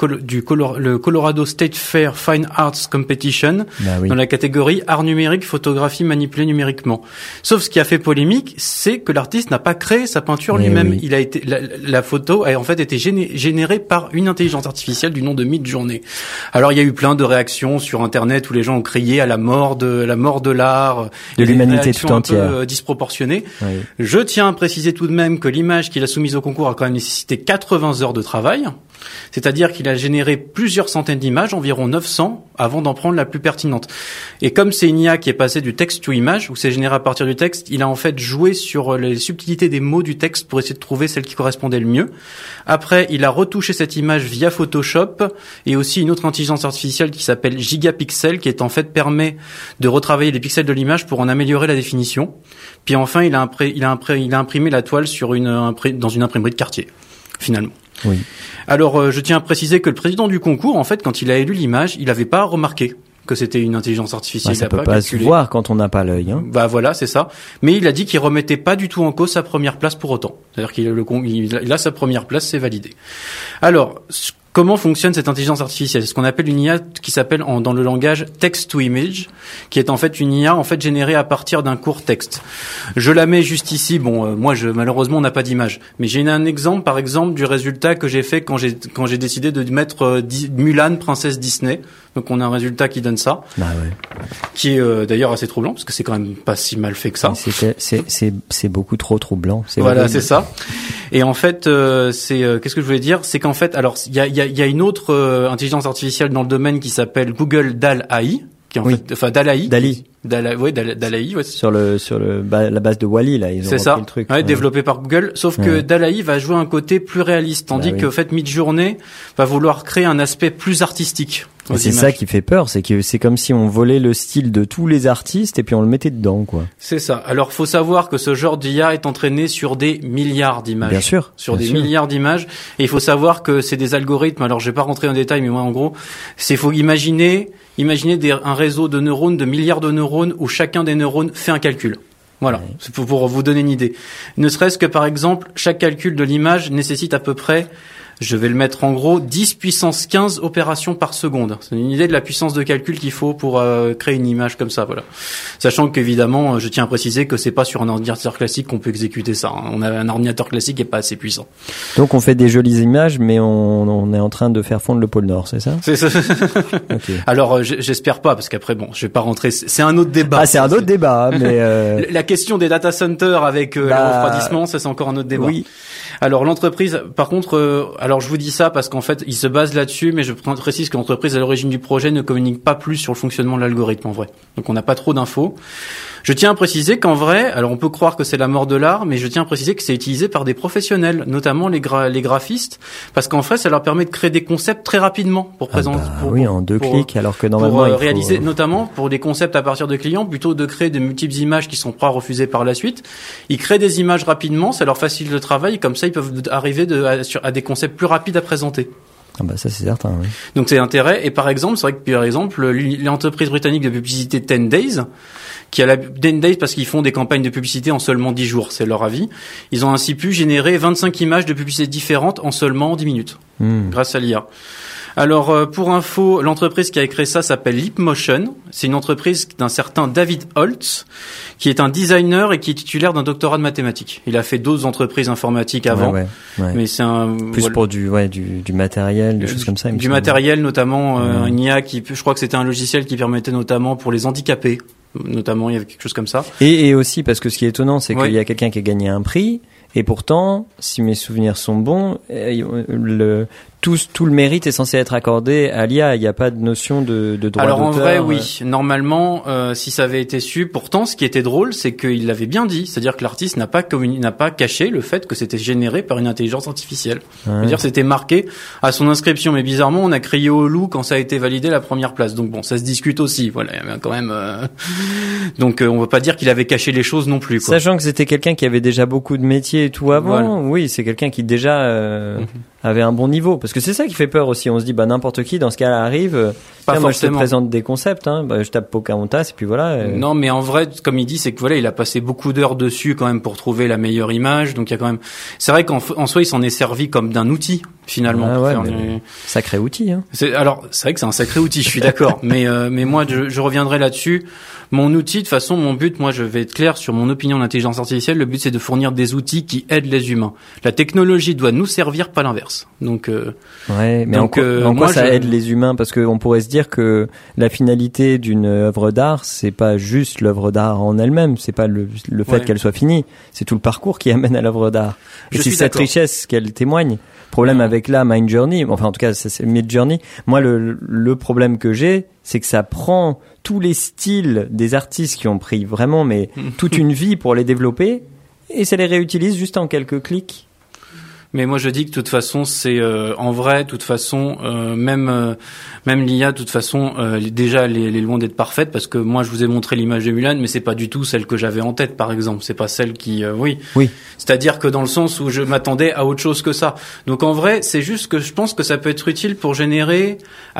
Colorado State Fair Fine Arts Competition dans la catégorie art numérique, photographie manipulée numériquement. Sauf ce qui a fait polémique, c'est que l'artiste n'a pas créé sa peinture lui-même. Il a été, la photo a en fait été générée par une intelligence artificielle du nom de Midjourney. Alors il y a eu plein de réactions sur internet où les gens ont crié à la mort de l'art, de l'humanité tout entière, un peu disproportionnées. Oui. Je tiens à préciser tout de même que l'image qu'il a soumise au concours a quand même nécessité 80 heures de travail. C'est-à-dire qu'il a généré plusieurs centaines d'images, environ 900, avant d'en prendre la plus pertinente. Et comme c'est une IA qui est passée du texte to image, où c'est généré à partir du texte, il a en fait joué sur les subtilités des mots du texte pour essayer de trouver celle qui correspondait le mieux. Après, il a retouché cette image via Photoshop et aussi une autre intelligence artificielle qui s'appelle Gigapixel, qui est en fait permet de retravailler les pixels de l'image pour en améliorer la définition. Puis enfin, il a imprimé la toile dans une imprimerie de quartier, finalement. Oui. Alors, je tiens à préciser que le président du concours, en fait, quand il a élu l'image, il n'avait pas remarqué que c'était une intelligence artificielle. Ça peut pas se voir quand on n'a pas l'œil. Hein. Voilà, c'est ça. Mais il a dit qu'il remettait pas du tout en cause sa première place pour autant. C'est-à-dire qu'il a sa première place, c'est validé. Alors, comment fonctionne cette intelligence artificielle ? C'est ce qu'on appelle une IA qui s'appelle dans le langage text to image, qui est en fait une IA générée à partir d'un court texte. Je la mets juste ici. Bon, malheureusement on n'a pas d'image, mais j'ai un exemple, par exemple, du résultat que j'ai fait quand j'ai décidé de mettre Mulan, princesse Disney. Donc on a un résultat qui donne ça, qui est d'ailleurs assez troublant parce que c'est quand même pas si mal fait que ça. C'est beaucoup trop troublant. C'est ça. Et en fait, qu'est-ce que je voulais dire, c'est qu'en fait, alors il y a une autre intelligence artificielle dans le domaine qui s'appelle Google DAL AI, qui est en fait, enfin DALL-AI. DALL-E, ouais. Sur la base de Wall-E, là, ils ont repris le truc. Ouais, développé par Google. Sauf que DALL-E va jouer un côté plus réaliste, tandis que, en fait, Midjourney va vouloir créer un aspect plus artistique. Et c'est ça qui fait peur, c'est que c'est comme si on volait le style de tous les artistes et puis on le mettait dedans, quoi. C'est ça. Alors, faut savoir que ce genre d'IA est entraîné sur des milliards d'images. Bien sûr. Sur des milliards d'images. Et il faut savoir que c'est des algorithmes. Alors, je vais pas rentrer en détail, mais moi, en gros, faut imaginer un réseau de neurones, de milliards de neurones, où chacun des neurones fait un calcul. Voilà. Ouais. C'est pour vous donner une idée. Ne serait-ce que, par exemple, chaque calcul de l'image nécessite à peu près, je vais le mettre en gros, 10 puissance 15 opérations par seconde. C'est une idée de la puissance de calcul qu'il faut pour créer une image comme ça, voilà. Sachant qu'évidemment, je tiens à préciser que c'est pas sur un ordinateur classique qu'on peut exécuter ça. Hein. On a un ordinateur classique qui est pas assez puissant. Donc on fait des jolies images, mais on est en train de faire fondre le pôle Nord, c'est ça? C'est ça. Okay. Alors j'espère pas, parce qu'après bon, je vais pas rentrer. C'est un autre débat. Ah, c'est un autre débat, mais la question des data centers avec le refroidissement, ça c'est encore un autre débat. Oui. Alors l'entreprise, par contre, alors je vous dis ça parce qu'en fait, il se base là-dessus, mais je précise que l'entreprise à l'origine du projet ne communique pas plus sur le fonctionnement de l'algorithme en vrai. Donc on n'a pas trop d'infos. Je tiens à préciser qu'en vrai, alors on peut croire que c'est la mort de l'art, mais je tiens à préciser que c'est utilisé par des professionnels, notamment les graphistes, parce qu'en fait, ça leur permet de créer des concepts très rapidement pour présenter. Oui, en 2 clics, alors que normalement pour réaliser, notamment pour des concepts à partir de clients, plutôt de créer de multiples images qui sont pas refusées par la suite. Ils créent des images rapidement, ça leur facilite le travail, comme ça ils peuvent arriver à des concepts plus rapides à présenter. Ah bah ça c'est certain, oui. Donc c'est intérêt. Et par exemple, c'est vrai que par exemple, l'entreprise britannique de publicité 10 Days, qui a 10 Days parce qu'ils font des campagnes de publicité en seulement 10 jours, c'est leur avis. Ils ont ainsi pu générer 25 images de publicité différentes en seulement 10 minutes, grâce à l'IA. Alors, pour info, l'entreprise qui a créé ça s'appelle Leapmotion. C'est une entreprise d'un certain David Holtz, qui est un designer et qui est titulaire d'un doctorat de mathématiques. Il a fait d'autres entreprises informatiques avant, ouais. Mais c'est plus pour du matériel, des choses comme ça. Du matériel, notamment une IA je crois que c'était un logiciel qui permettait notamment pour les handicapés, notamment il y avait quelque chose comme ça. Et aussi parce que ce qui est étonnant, c'est qu'il y a quelqu'un qui a gagné un prix. Et pourtant, si mes souvenirs sont bons, tout le mérite est censé être accordé à l'IA. Il n'y a pas de notion de droit d'auteur. Alors en vrai, oui. Normalement, si ça avait été su, pourtant, ce qui était drôle, c'est qu'il l'avait bien dit. C'est-à-dire que l'artiste n'a pas caché le fait que c'était généré par une intelligence artificielle. C'est-à-dire, c'était marqué à son inscription. Mais bizarrement, on a crié au loup quand ça a été validé la première place. Donc bon, ça se discute aussi. Voilà, il y a quand même. Donc on veut pas dire qu'il avait caché les choses non plus, quoi. Sachant que c'était quelqu'un qui avait déjà beaucoup de métiers et tout avant. Voilà. Oui, c'est quelqu'un qui déjà avait un bon niveau. Parce que c'est ça qui fait peur aussi. On se dit, n'importe qui, dans ce cas-là, arrive. Moi, je te présente des concepts, je tape Pocahontas, et puis voilà. Non, mais en vrai, comme il dit, c'est que voilà, il a passé beaucoup d'heures dessus, quand même, pour trouver la meilleure image. Donc, il y a quand même, c'est vrai qu'en soi, il s'en est servi comme d'un outil, finalement. Ah ouais, sacré outil, hein. C'est vrai que c'est un sacré outil, je suis d'accord. mais moi, je reviendrai là-dessus. Mon outil, de toute façon, mon but, moi, je vais être clair sur mon opinion d'intelligence artificielle. Le but, c'est de fournir des outils qui aident les humains. La technologie doit nous servir, pas l'inverse. Donc, mais en quoi ça aide les humains? Parce qu'on pourrait se dire que la finalité d'une œuvre d'art, c'est pas juste l'œuvre d'art en elle-même, c'est pas le fait qu'elle soit finie, c'est tout le parcours qui amène à l'œuvre d'art. Et c'est cette richesse qu'elle témoigne. Problème avec Midjourney, enfin en tout cas c'est Midjourney. Moi le problème que j'ai, c'est que ça prend tous les styles des artistes qui ont pris vraiment toute une vie pour les développer et ça les réutilise juste en quelques clics. Mais moi je dis que de toute façon c'est en vrai, de toute façon même l'IA de toute façon déjà elle est loin d'être parfaite parce que moi je vous ai montré l'image de Mulan mais c'est pas du tout celle que j'avais en tête par exemple, c'est pas celle qui oui. C'est-à-dire que dans le sens où je m'attendais à autre chose que ça. Donc en vrai, c'est juste que je pense que ça peut être utile pour générer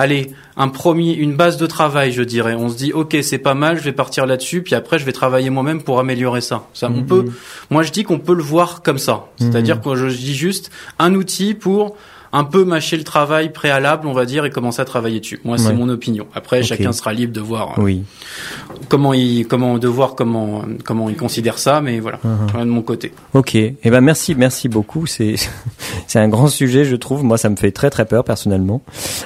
une base de travail, je dirais. On se dit OK, c'est pas mal, je vais partir là-dessus puis après je vais travailler moi-même pour améliorer ça. Moi je dis qu'on peut le voir comme ça. C'est-à-dire que je dis juste un outil pour un peu mâcher le travail préalable, on va dire, et commencer à travailler dessus. Moi, c'est mon opinion. Après, chacun sera libre de voir comment il considère ça, mais voilà, de mon côté. Ok. Merci beaucoup. C'est un grand sujet, je trouve. Moi, ça me fait très très peur personnellement.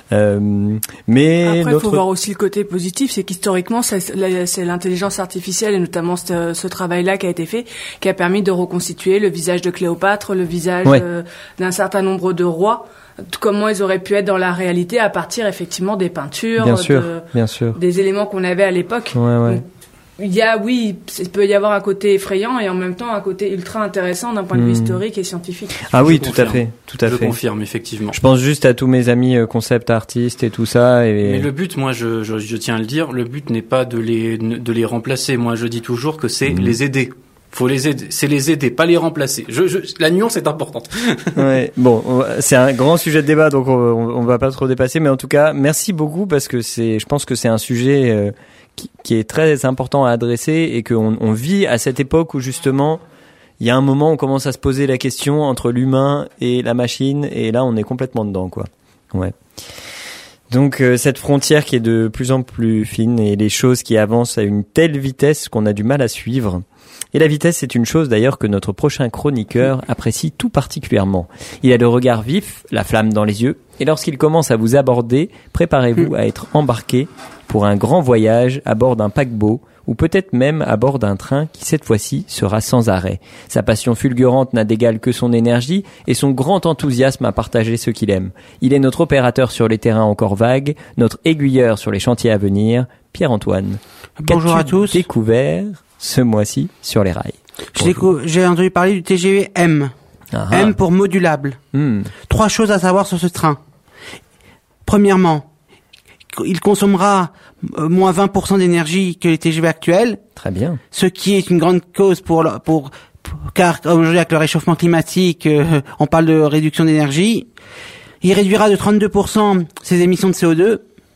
Mais après, il faut voir aussi le côté positif, c'est qu'historiquement, c'est l'intelligence artificielle et notamment ce travail-là qui a été fait, qui a permis de reconstituer le visage de Cléopâtre, le visage d'un certain nombre de rois. Comment ils auraient pu être dans la réalité à partir effectivement des peintures, bien sûr. des éléments qu'on avait à l'époque. il peut y avoir un côté effrayant et en même temps un côté ultra intéressant d'un point de vue historique et scientifique. Ah oui, tout à fait. Je confirme, effectivement. Je pense juste à tous mes amis concept artistes et tout ça. Mais le but, moi, je tiens à le dire, le but n'est pas de les remplacer. Moi, je dis toujours que c'est les aider. Faut les aider, c'est les aider, pas les remplacer. La nuance est importante. Ouais, bon, c'est un grand sujet de débat, donc on va pas trop dépasser, mais en tout cas, merci beaucoup parce que je pense que c'est un sujet qui est très important à adresser et qu'on vit à cette époque où justement, il y a un moment où on commence à se poser la question entre l'humain et la machine, et là, on est complètement dedans, quoi. Ouais. Donc cette frontière qui est de plus en plus fine et les choses qui avancent à une telle vitesse qu'on a du mal à suivre. Et la vitesse, c'est une chose d'ailleurs que notre prochain chroniqueur apprécie tout particulièrement. Il a le regard vif, la flamme dans les yeux, et lorsqu'il commence à vous aborder, préparez-vous à être embarqué pour un grand voyage à bord d'un paquebot, ou peut-être même à bord d'un train qui cette fois-ci sera sans arrêt. Sa passion fulgurante n'a d'égal que son énergie et son grand enthousiasme à partager ce qu'il aime. Il est notre opérateur sur les terrains encore vagues, notre aiguilleur sur les chantiers à venir, Pierre-Antoine. Bonjour à tous. Découvert ce mois-ci sur les rails. J'ai entendu parler du TGV M. M pour modulable. 3 choses à savoir sur ce train. Premièrement, il consommera moins 20% d'énergie que les TGV actuels. Très bien. Ce qui est une grande cause car aujourd'hui avec le réchauffement climatique, on parle de réduction d'énergie. Il réduira de 32% ses émissions de CO2.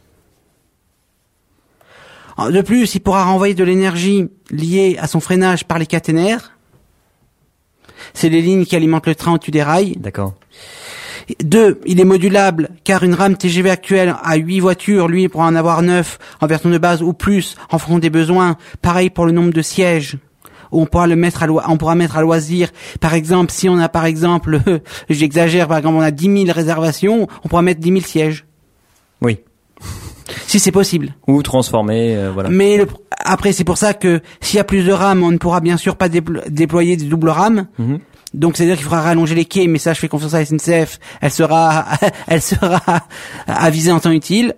De plus, il pourra renvoyer de l'énergie liée à son freinage par les caténaires. C'est les lignes qui alimentent le train au-dessus des rails. D'accord. 2, il est modulable, car une rame TGV actuelle a 8 voitures, lui pourra en avoir 9 en version de base ou plus, en fonction des besoins. Pareil pour le nombre de sièges, où on pourra mettre à loisir. Par exemple, si on a j'exagère, par exemple, on a 10 000 réservations, on pourra mettre 10 000 sièges. Oui. Si c'est possible. Ou transformer, voilà. Mais après, c'est pour ça que s'il y a plus de rames, on ne pourra bien sûr pas déployer des doubles rames. Donc, c'est-à-dire qu'il faudra rallonger les quais, mais ça, je fais confiance à la SNCF. Elle sera avisée en temps utile.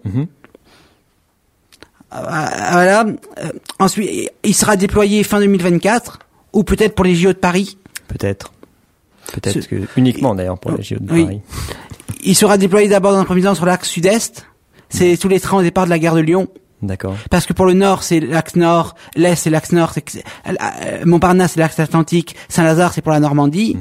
Voilà. Ensuite, il sera déployé fin 2024, ou peut-être pour les JO de Paris. Peut-être que uniquement d'ailleurs pour les JO de Paris. Il sera déployé d'abord dans un premier temps sur l'axe sud-est. C'est tous les trains au départ de la gare de Lyon. D'accord. Parce que pour le nord, c'est l'axe nord, l'est, c'est l'axe nord, Montparnasse, c'est l'axe atlantique, Saint-Lazare, c'est pour la Normandie.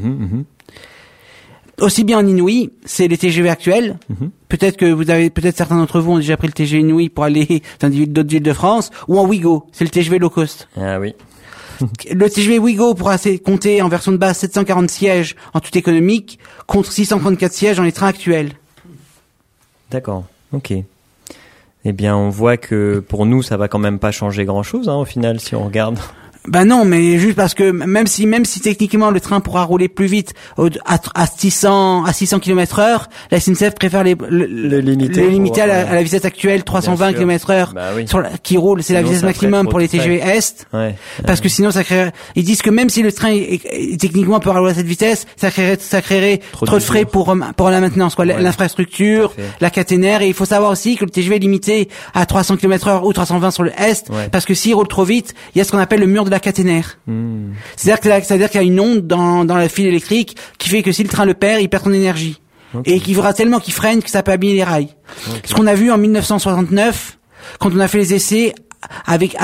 Aussi bien en Inouï, c'est les TGV actuels. Peut-être certains d'entre vous ont déjà pris le TGV Inouï pour aller dans d'autres villes de France, ou en Ouigo, c'est le TGV low cost. Ah oui. Le TGV Ouigo pourra compter en version de base 740 sièges en tout économique, contre 634 sièges dans les trains actuels. D'accord. Ok. Eh bien, on voit que pour nous, ça va quand même pas changer grand-chose, au final, si on regarde. Ben non, mais juste parce que même si techniquement le train pourra rouler plus vite à 600 km/h, la SNCF préfère le limiter à la vitesse actuelle 320 km/h qui roule, c'est la vitesse maximum pour les TGV Est. Ouais. Parce que sinon ça créerait, ils disent que même si le train techniquement peut rouler à cette vitesse, ça créerait trop de frais pour la maintenance, quoi, l'infrastructure, la caténaire, et il faut savoir aussi que le TGV est limité à 300 km/h ou 320 sur le Est, parce que s'il roule trop vite, il y a ce qu'on appelle le mur de la caténaire. C'est-à-dire qu'il y a une onde dans le fil électrique qui fait que si le train le perd, il perd son énergie. Et qu'il fera tellement qu'il freine que ça peut abîmer les rails. Ce qu'on a vu en 1969, quand on a fait les essais avec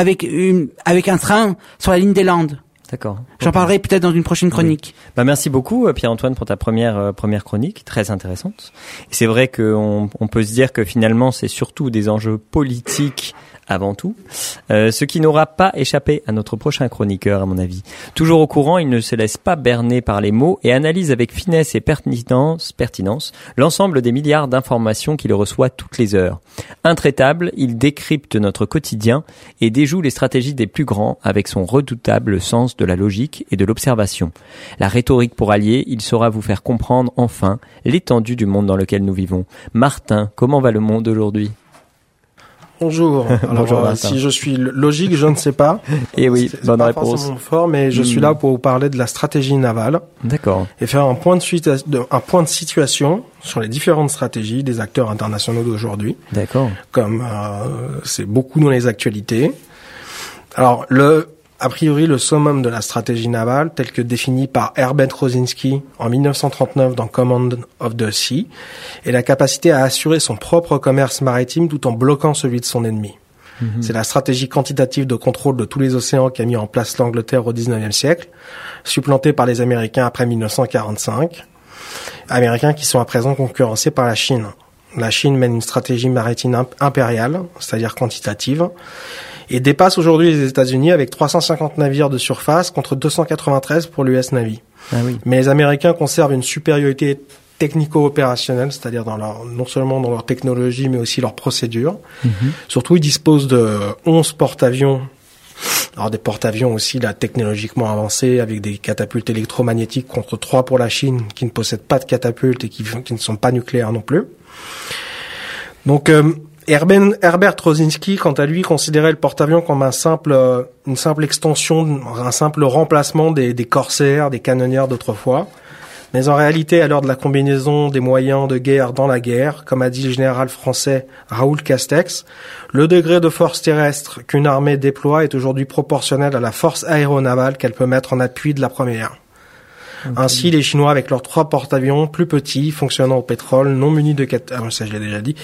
un train sur la ligne des Landes. D'accord. J'en parlerai peut-être dans une prochaine chronique. Oui. Bah merci beaucoup Pierre-Antoine pour ta première chronique, très intéressante. Et c'est vrai qu'on peut se dire que finalement c'est surtout des enjeux politiques avant tout, ce qui n'aura pas échappé à notre prochain chroniqueur à mon avis. Toujours au courant, il ne se laisse pas berner par les mots et analyse avec finesse et pertinence l'ensemble des milliards d'informations qu'il reçoit toutes les heures. Intraitable, il décrypte notre quotidien et déjoue les stratégies des plus grands avec son redoutable sens de la logique et de l'observation. La rhétorique pour allier, il saura vous faire comprendre enfin l'étendue du monde dans lequel nous vivons. Martin, comment va le monde aujourd'hui ? Bonjour. Alors, bonjour, si je suis logique, je ne sais pas. Et oui, c'est bonne pas réponse. Forcément fort, mais je suis là pour vous parler de la stratégie navale. D'accord. Et faire un point de situation sur les différentes stratégies des acteurs internationaux d'aujourd'hui. D'accord. Comme c'est beaucoup dans les actualités. Alors, a priori, le summum de la stratégie navale, tel que défini par Herbert Rosinski en 1939 dans Command of the Sea, est la capacité à assurer son propre commerce maritime tout en bloquant celui de son ennemi. C'est la stratégie quantitative de contrôle de tous les océans qu'a mis en place l'Angleterre au XIXe siècle, supplantée par les Américains après 1945. Américains qui sont à présent concurrencés par la Chine. La Chine mène une stratégie maritime impériale, c'est-à-dire quantitative, et dépasse aujourd'hui les États-Unis avec 350 navires de surface contre 293 pour l'US Navy. Ah oui. Mais les Américains conservent une supériorité technico-opérationnelle, c'est-à-dire non seulement dans leur technologie, mais aussi leurs procédures. Surtout, ils disposent de 11 porte-avions. Alors des porte-avions aussi là technologiquement avancés avec des catapultes électromagnétiques contre 3 pour la Chine qui ne possèdent pas de catapultes et qui ne sont pas nucléaires non plus. Donc Herbert Rosinski, quant à lui, considérait le porte-avions comme une simple extension, un simple remplacement des corsaires, des canonnières d'autrefois. Mais en réalité, à l'heure de la combinaison des moyens de guerre dans la guerre, comme a dit le général français Raoul Castex, le degré de force terrestre qu'une armée déploie est aujourd'hui proportionnel à la force aéronavale qu'elle peut mettre en appui de la première. Okay. Ainsi, les Chinois, avec leurs 3 porte-avions plus petits, fonctionnant au pétrole, non munis de ça je l'ai déjà dit,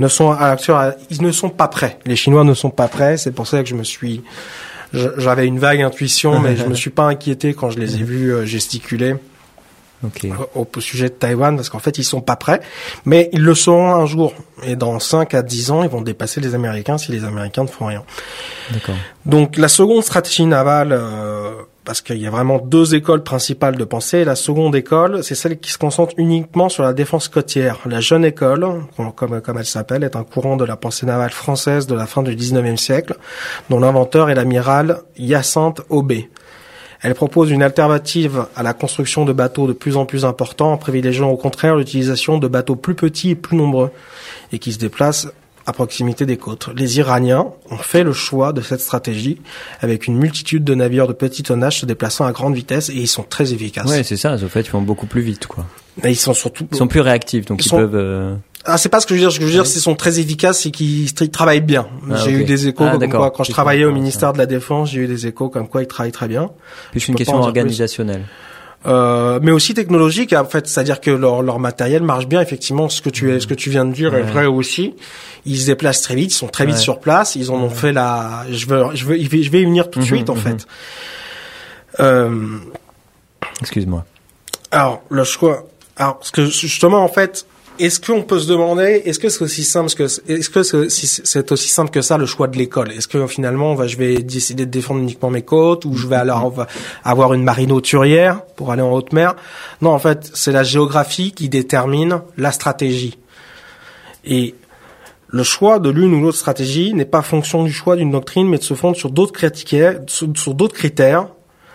ils ne sont pas prêts. Les Chinois ne sont pas prêts. C'est pour ça que j'avais une vague intuition, mais je me suis pas inquiété quand je les ai vus gesticuler. Okay. Au sujet de Taïwan, parce qu'en fait, ils sont pas prêts, mais ils le seront un jour. Et dans 5 à 10 ans, ils vont dépasser les Américains si les Américains ne font rien. D'accord. Donc, la seconde stratégie navale, parce qu'il y a vraiment 2 écoles principales de pensée. La seconde école, c'est celle qui se concentre uniquement sur la défense côtière. La jeune école, comme elle s'appelle, est un courant de la pensée navale française de la fin du 19e siècle, dont l'inventeur est l'amiral Hyacinthe Aubé. Elle propose une alternative à la construction de bateaux de plus en plus importants, en privilégiant au contraire l'utilisation de bateaux plus petits et plus nombreux, et qui se déplacent à proximité des côtes. Les Iraniens ont fait le choix de cette stratégie, avec une multitude de navires de petit tonnage se déplaçant à grande vitesse, et ils sont très efficaces. Ouais, c'est ça, en fait, ils vont beaucoup plus vite, quoi. Et ils sont plus réactifs, donc ils peuvent... Ah, c'est pas ce que je veux dire. Ce que je veux dire, c'est qu'ils sont très efficaces et qu'ils travaillent bien. J'ai eu des échos comme quoi, quand je travaillais au ministère de la Défense, j'ai eu des échos comme quoi ils travaillent très bien. Puis c'est une question organisationnelle. Mais aussi technologique, en fait. C'est-à-dire que leur matériel marche bien, effectivement. Ce que tu viens de dire est vrai aussi. Ils se déplacent très vite, ils sont très vite sur place. Ils en ont fait je vais y venir tout de suite, en fait. Excuse-moi. Alors, le choix. Alors, parce que justement, en fait, est-ce qu'on peut se demander, est-ce que c'est aussi simple c'est aussi simple que ça le choix de l'école? Est-ce que finalement je vais décider de défendre uniquement mes côtes ou je vais avoir une marine hauturière pour aller en haute mer? Non, en fait, c'est la géographie qui détermine la stratégie. Et le choix de l'une ou l'autre stratégie n'est pas fonction du choix d'une doctrine, mais de se fondre sur d'autres critères.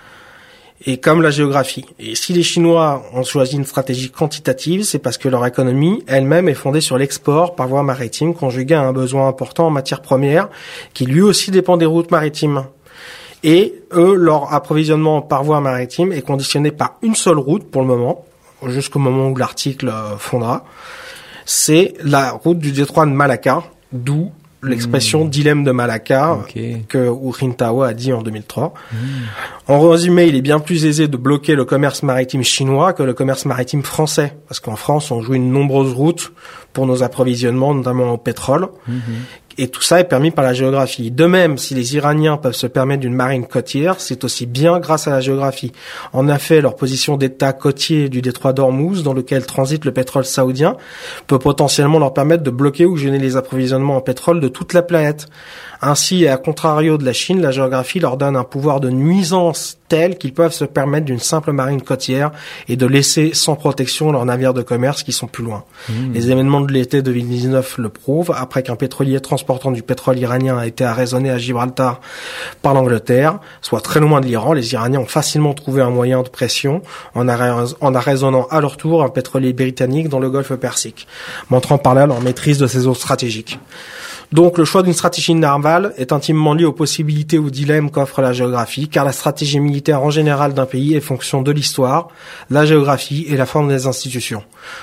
Et comme la géographie. Et si les Chinois ont choisi une stratégie quantitative, c'est parce que leur économie elle-même est fondée sur l'export par voie maritime, conjuguée à un besoin important en matières premières, qui lui aussi dépend des routes maritimes. Et eux, leur approvisionnement par voie maritime est conditionné par une seule route pour le moment, jusqu'au moment où l'article fondera. C'est la route du détroit de Malacca, d'où l'expression dilemme de Malacca que Hu Jintao a dit en 2003. En résumé, il est bien plus aisé de bloquer le commerce maritime chinois que le commerce maritime français, parce qu'en France, on joue une nombreuse route pour nos approvisionnements, notamment au pétrole. Et tout ça est permis par la géographie. De même, si les Iraniens peuvent se permettre d'une marine côtière, c'est aussi bien grâce à la géographie. En effet, leur position d'état côtier du détroit d'Ormuz, dans lequel transite le pétrole saoudien, peut potentiellement leur permettre de bloquer ou gêner les approvisionnements en pétrole de toute la planète. Ainsi, et à contrario de la Chine, la géographie leur donne un pouvoir de nuisance tel qu'ils peuvent se permettre d'une simple marine côtière et de laisser sans protection leurs navires de commerce qui sont plus loin. Les événements de l'été 2019 le prouvent. Après qu'un pétrolier transportant du pétrole iranien a été arraisonné à Gibraltar par l'Angleterre, soit très loin de l'Iran, les Iraniens ont facilement trouvé un moyen de pression en arraisonnant à leur tour un pétrolier britannique dans le golfe Persique, montrant par là leur maîtrise de ces eaux stratégiques. Donc, le choix d'une stratégie navale est intimement lié aux possibilités ou dilemmes qu'offre la géographie, car la stratégie militaire en général d'un pays est fonction de l'histoire, la géographie et la forme des institutions.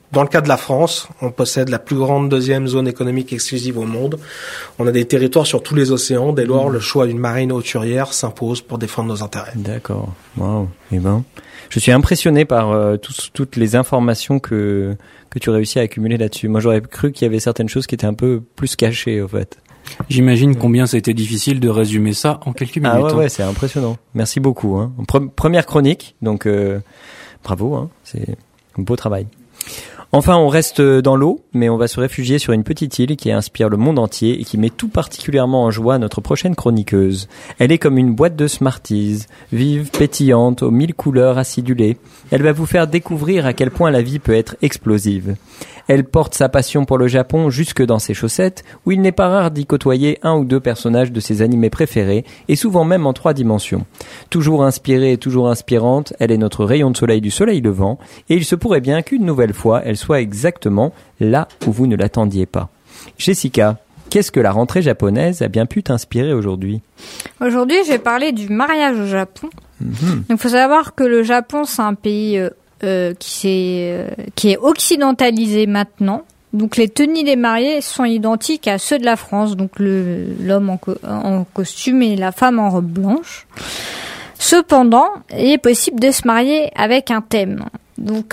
Dans le cas de la France, on possède la plus grande deuxième zone économique exclusive au monde. On a des territoires sur tous les océans. Dès lors, le choix d'une marine hauturière s'impose pour défendre nos intérêts. D'accord. Waouh. Eh ben, je suis impressionné par toutes les informations que tu réussis à accumuler là-dessus. Moi, j'aurais cru qu'il y avait certaines choses qui étaient un peu plus cachées, en fait. J'imagine combien ça a été difficile de résumer ça en quelques minutes. Ah ouais, c'est impressionnant. Merci beaucoup. Hein. Première chronique, donc bravo. Hein. C'est un beau travail. Enfin, on reste dans l'eau, mais on va se réfugier sur une petite île qui inspire le monde entier et qui met tout particulièrement en joie notre prochaine chroniqueuse. Elle est comme une boîte de Smarties, vive, pétillante, aux 1000 couleurs acidulées. Elle va vous faire découvrir à quel point la vie peut être explosive. Elle porte sa passion pour le Japon jusque dans ses chaussettes, où il n'est pas rare d'y côtoyer un ou deux personnages de ses animés préférés, et souvent même en 3 dimensions. Toujours inspirée et toujours inspirante, elle est notre rayon de soleil du soleil levant, et il se pourrait bien qu'une nouvelle fois, elle soit exactement là où vous ne l'attendiez pas. Jessica, qu'est-ce que la rentrée japonaise a bien pu t'inspirer aujourd'hui ? Aujourd'hui, je vais parler du mariage au Japon. Donc, il faut savoir que le Japon, c'est un pays qui est occidentalisé maintenant. Donc les tenues des mariés sont identiques à ceux de la France, donc l'homme en costume et la femme en robe blanche. Cependant, il est possible de se marier avec un thème. Donc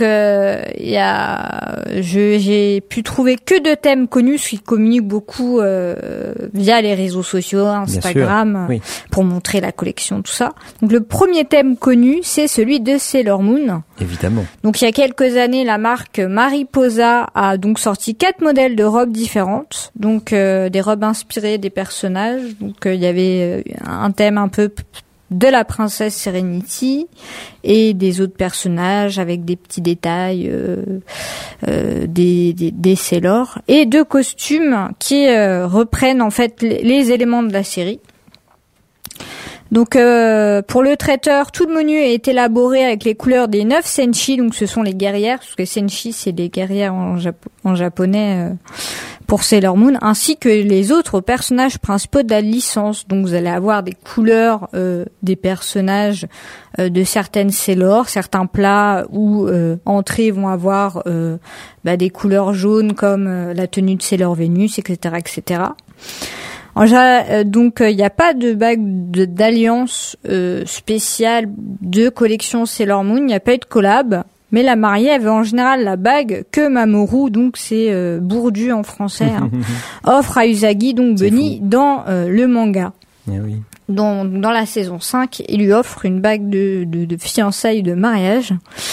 j'ai pu trouver que 2 thèmes connus qui communiquent beaucoup via les réseaux sociaux, Instagram, oui, pour montrer la collection, tout ça. Donc le premier thème connu, c'est celui de Sailor Moon. Évidemment. Donc il y a quelques années, la marque Mariposa a donc sorti 4 modèles de robes différentes, donc des robes inspirées des personnages. Donc il y avait un thème un peu de la princesse Serenity et des autres personnages avec des petits détails des Sailor, et 2 costumes qui reprennent en fait les éléments de la série. Donc pour le traiteur, tout le menu est élaboré avec les couleurs des 9 senshi, donc ce sont les guerrières, parce que senshi c'est les guerrières en japonais pour Sailor Moon, ainsi que les autres personnages principaux de la licence. Donc vous allez avoir des couleurs des personnages de certaines Sailor, certains plats ou entrées vont avoir des couleurs jaunes comme la tenue de Sailor Venus, etc., etc. Donc il n'y a pas de bague d'alliance spéciale de collection Sailor Moon, il n'y a pas eu de collab, mais la mariée avait en général la bague que Mamoru, donc c'est Bourdu en français, offre à Usagi, donc Bunny, dans le manga. Eh oui. Dans la saison 5, il lui offre une bague de fiançailles, de mariage.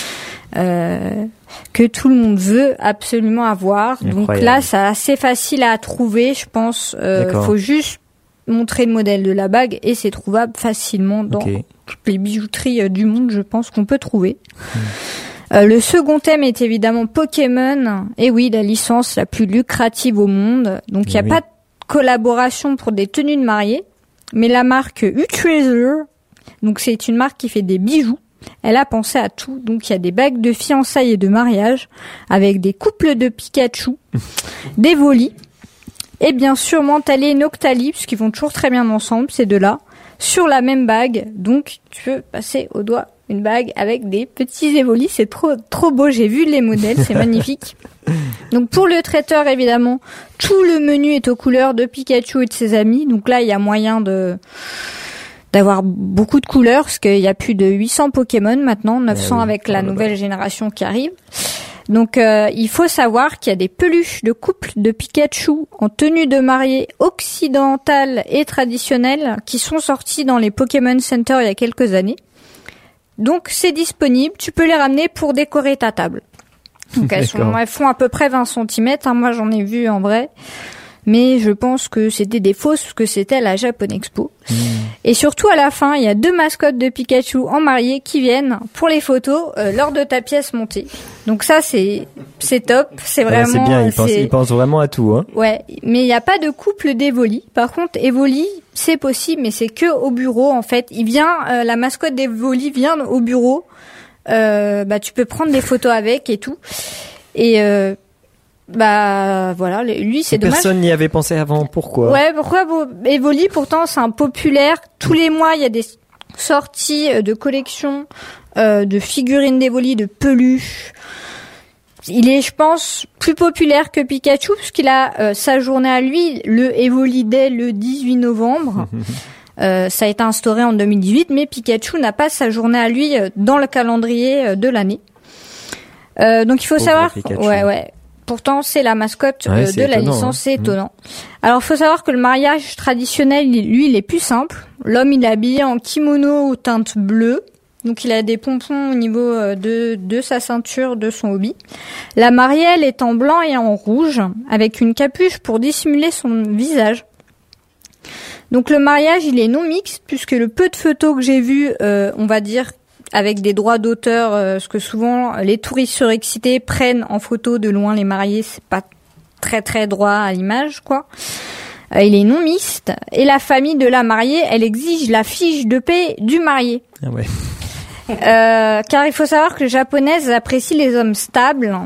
Que tout le monde veut absolument avoir. Incroyable. Donc là, c'est assez facile à trouver, je pense. Faut juste montrer le modèle de la bague et c'est trouvable facilement dans toutes les bijouteries du monde, je pense qu'on peut trouver. Le second thème est évidemment Pokémon. Et oui, la licence la plus lucrative au monde. Donc il n'y a pas de collaboration pour des tenues de mariée, mais la marque U-Treasure, donc c'est une marque qui fait des bijoux. Elle a pensé à tout, donc il y a des bagues de fiançailles et de mariage, avec des couples de Pikachu, des volis, et bien sûr Mentali et Noctali, parce qu'ils vont toujours très bien ensemble, ces deux-là, sur la même bague. Donc tu peux passer au doigt une bague avec des petits évolis, c'est trop beau, j'ai vu les modèles, c'est magnifique. Donc pour le traiteur, évidemment, tout le menu est aux couleurs de Pikachu et de ses amis, donc là il y a moyen d'avoir beaucoup de couleurs, parce qu'il y a plus de 800 Pokémon maintenant, 900 avec la nouvelle génération qui arrive. Donc il faut savoir qu'il y a des peluches de couple de Pikachu en tenue de mariée occidentale et traditionnelle qui sont sorties dans les Pokémon Center il y a quelques années. Donc c'est disponible, tu peux les ramener pour décorer ta table. Donc elles font à peu près 20 cm, moi j'en ai vu en vrai. Mais je pense que c'était des fausses, parce que c'était à la Japan Expo. Et surtout, à la fin, il y a 2 mascottes de Pikachu en mariée qui viennent pour les photos lors de ta pièce montée. Donc ça, c'est top. C'est vraiment... c'est bien, ils pensent vraiment à tout. Hein. Ouais, mais il n'y a pas de couple d'Evoli. Par contre, Evoli, c'est possible, mais c'est que au bureau, en fait. La mascotte d'Evoli vient au bureau. Tu peux prendre des photos avec et tout. Et... voilà, lui c'est dommage. Personne n'y avait pensé avant, pourquoi? Ouais, pourquoi Evoli, pourtant c'est un populaire. Tous les mois il y a des sorties de collections de figurines d'Evoli, de peluches. il est, je pense, plus populaire que Pikachu puisqu'il a sa journée à lui, le Evoli Day, le 18 novembre. Ça a été instauré en 2018, mais Pikachu n'a pas sa journée à lui dans le calendrier de l'année. Donc il faut savoir, ouais. Pourtant, c'est la mascotte de la licence, c'est étonnant. Alors, il faut savoir que le mariage traditionnel, lui, il est plus simple. L'homme, il est habillé en kimono aux teintes bleues. Donc, il a des pompons au niveau de sa ceinture, de son hobby. La mariée, elle est en blanc et en rouge, avec une capuche pour dissimuler son visage. Donc, le mariage, il est non mixte, puisque le peu de photos que j'ai vues, on va dire, avec des droits d'auteur, parce que souvent les touristes surexcités prennent en photo de loin les mariés, c'est pas très très droit à l'image, quoi. Il est non mixte et la famille de la mariée, elle exige la fiche de paie du marié. Ah ouais. Car il faut savoir que les japonaises apprécient les hommes stables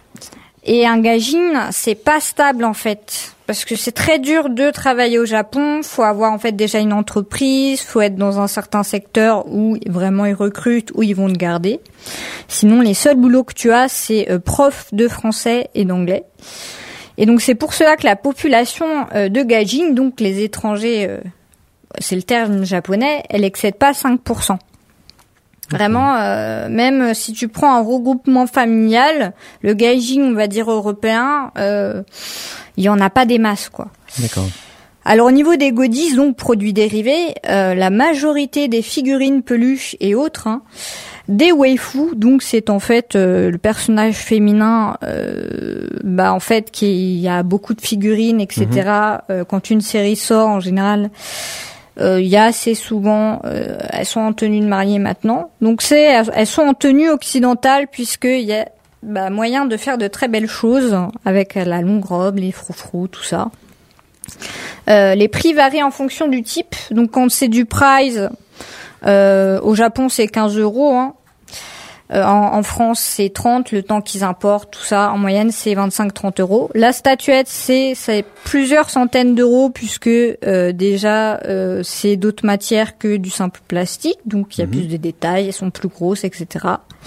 et un gaijin, c'est pas stable en fait. Parce que c'est très dur de travailler au Japon. Faut avoir en fait déjà une entreprise. Faut être dans un certain secteur où vraiment ils recrutent, où ils vont te garder. Sinon, les seuls boulots que tu as, c'est prof de français et d'anglais. Et donc c'est pour cela que la population de gaijin, donc les étrangers, c'est le terme japonais, elle excède pas 5%. Vraiment, même si tu prends un regroupement familial, le gaijin, on va dire européen, il y en a pas des masses, quoi. D'accord. Alors au niveau des goodies, donc produits dérivés, la majorité des figurines, peluches et autres, des waifus, donc c'est en fait le personnage féminin, en fait qui a beaucoup de figurines, etc. Quand une série sort, en général. Il y a assez souvent, elles sont en tenue de mariée maintenant. Donc elles sont en tenue occidentale puisqu'il y a moyen de faire de très belles choses avec la longue robe, les froufrous, tout ça. Les prix varient en fonction du type. Donc quand c'est du prize, au Japon c'est 15 €. En France, c'est 30, le temps qu'ils importent, tout ça. En moyenne, c'est 25-30 €. La statuette, c'est plusieurs centaines d'euros puisque déjà, c'est d'autres matières que du simple plastique. Donc, il y a plus de détails, elles sont plus grosses, etc.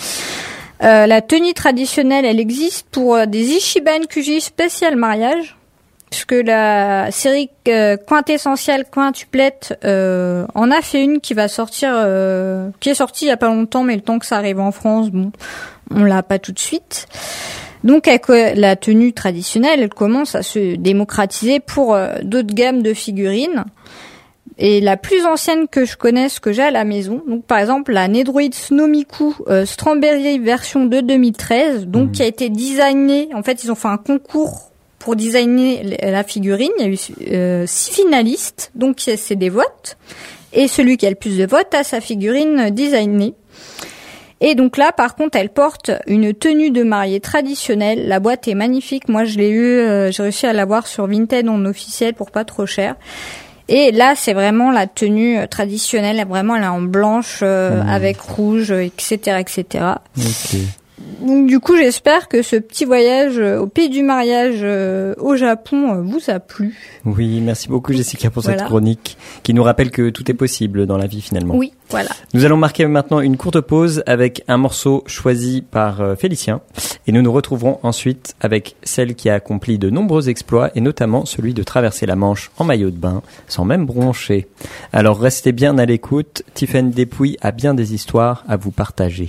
La tenue traditionnelle, elle existe pour des Ichiban Kuji spécial mariage. Puisque la série quintessentielle quintuplette en a fait une qui va sortir, qui est sortie il y a pas longtemps, mais le temps que ça arrive en France, bon, on l'a pas tout de suite. Donc avec la tenue traditionnelle, elle commence à se démocratiser pour d'autres gammes de figurines. Et la plus ancienne que je connaisse, que j'ai à la maison, donc par exemple la Nedroid Snomiku Strawberry version de 2013, donc qui a été designée. En fait, ils ont fait un concours pour designer la figurine. Il y a eu 6 finalistes, donc c'est des votes. Et celui qui a le plus de votes a sa figurine designée. Et donc là, par contre, elle porte une tenue de mariée traditionnelle. La boîte est magnifique. Moi, je l'ai eu, j'ai réussi à l'avoir sur Vinted en officiel pour pas trop cher. Et là, c'est vraiment la tenue traditionnelle. Vraiment, elle est en blanche avec rouge, etc., etc. Okay. Donc, du coup, j'espère que ce petit voyage au pays du mariage au Japon vous a plu. Oui, merci beaucoup Jessica pour cette chronique qui nous rappelle que tout est possible dans la vie finalement. Oui, voilà. Nous allons marquer maintenant une courte pause avec un morceau choisi par Félicien et nous nous retrouverons ensuite avec celle qui a accompli de nombreux exploits et notamment celui de traverser la Manche en maillot de bain sans même broncher. Alors restez bien à l'écoute, Tiffaine Depuis a bien des histoires à vous partager.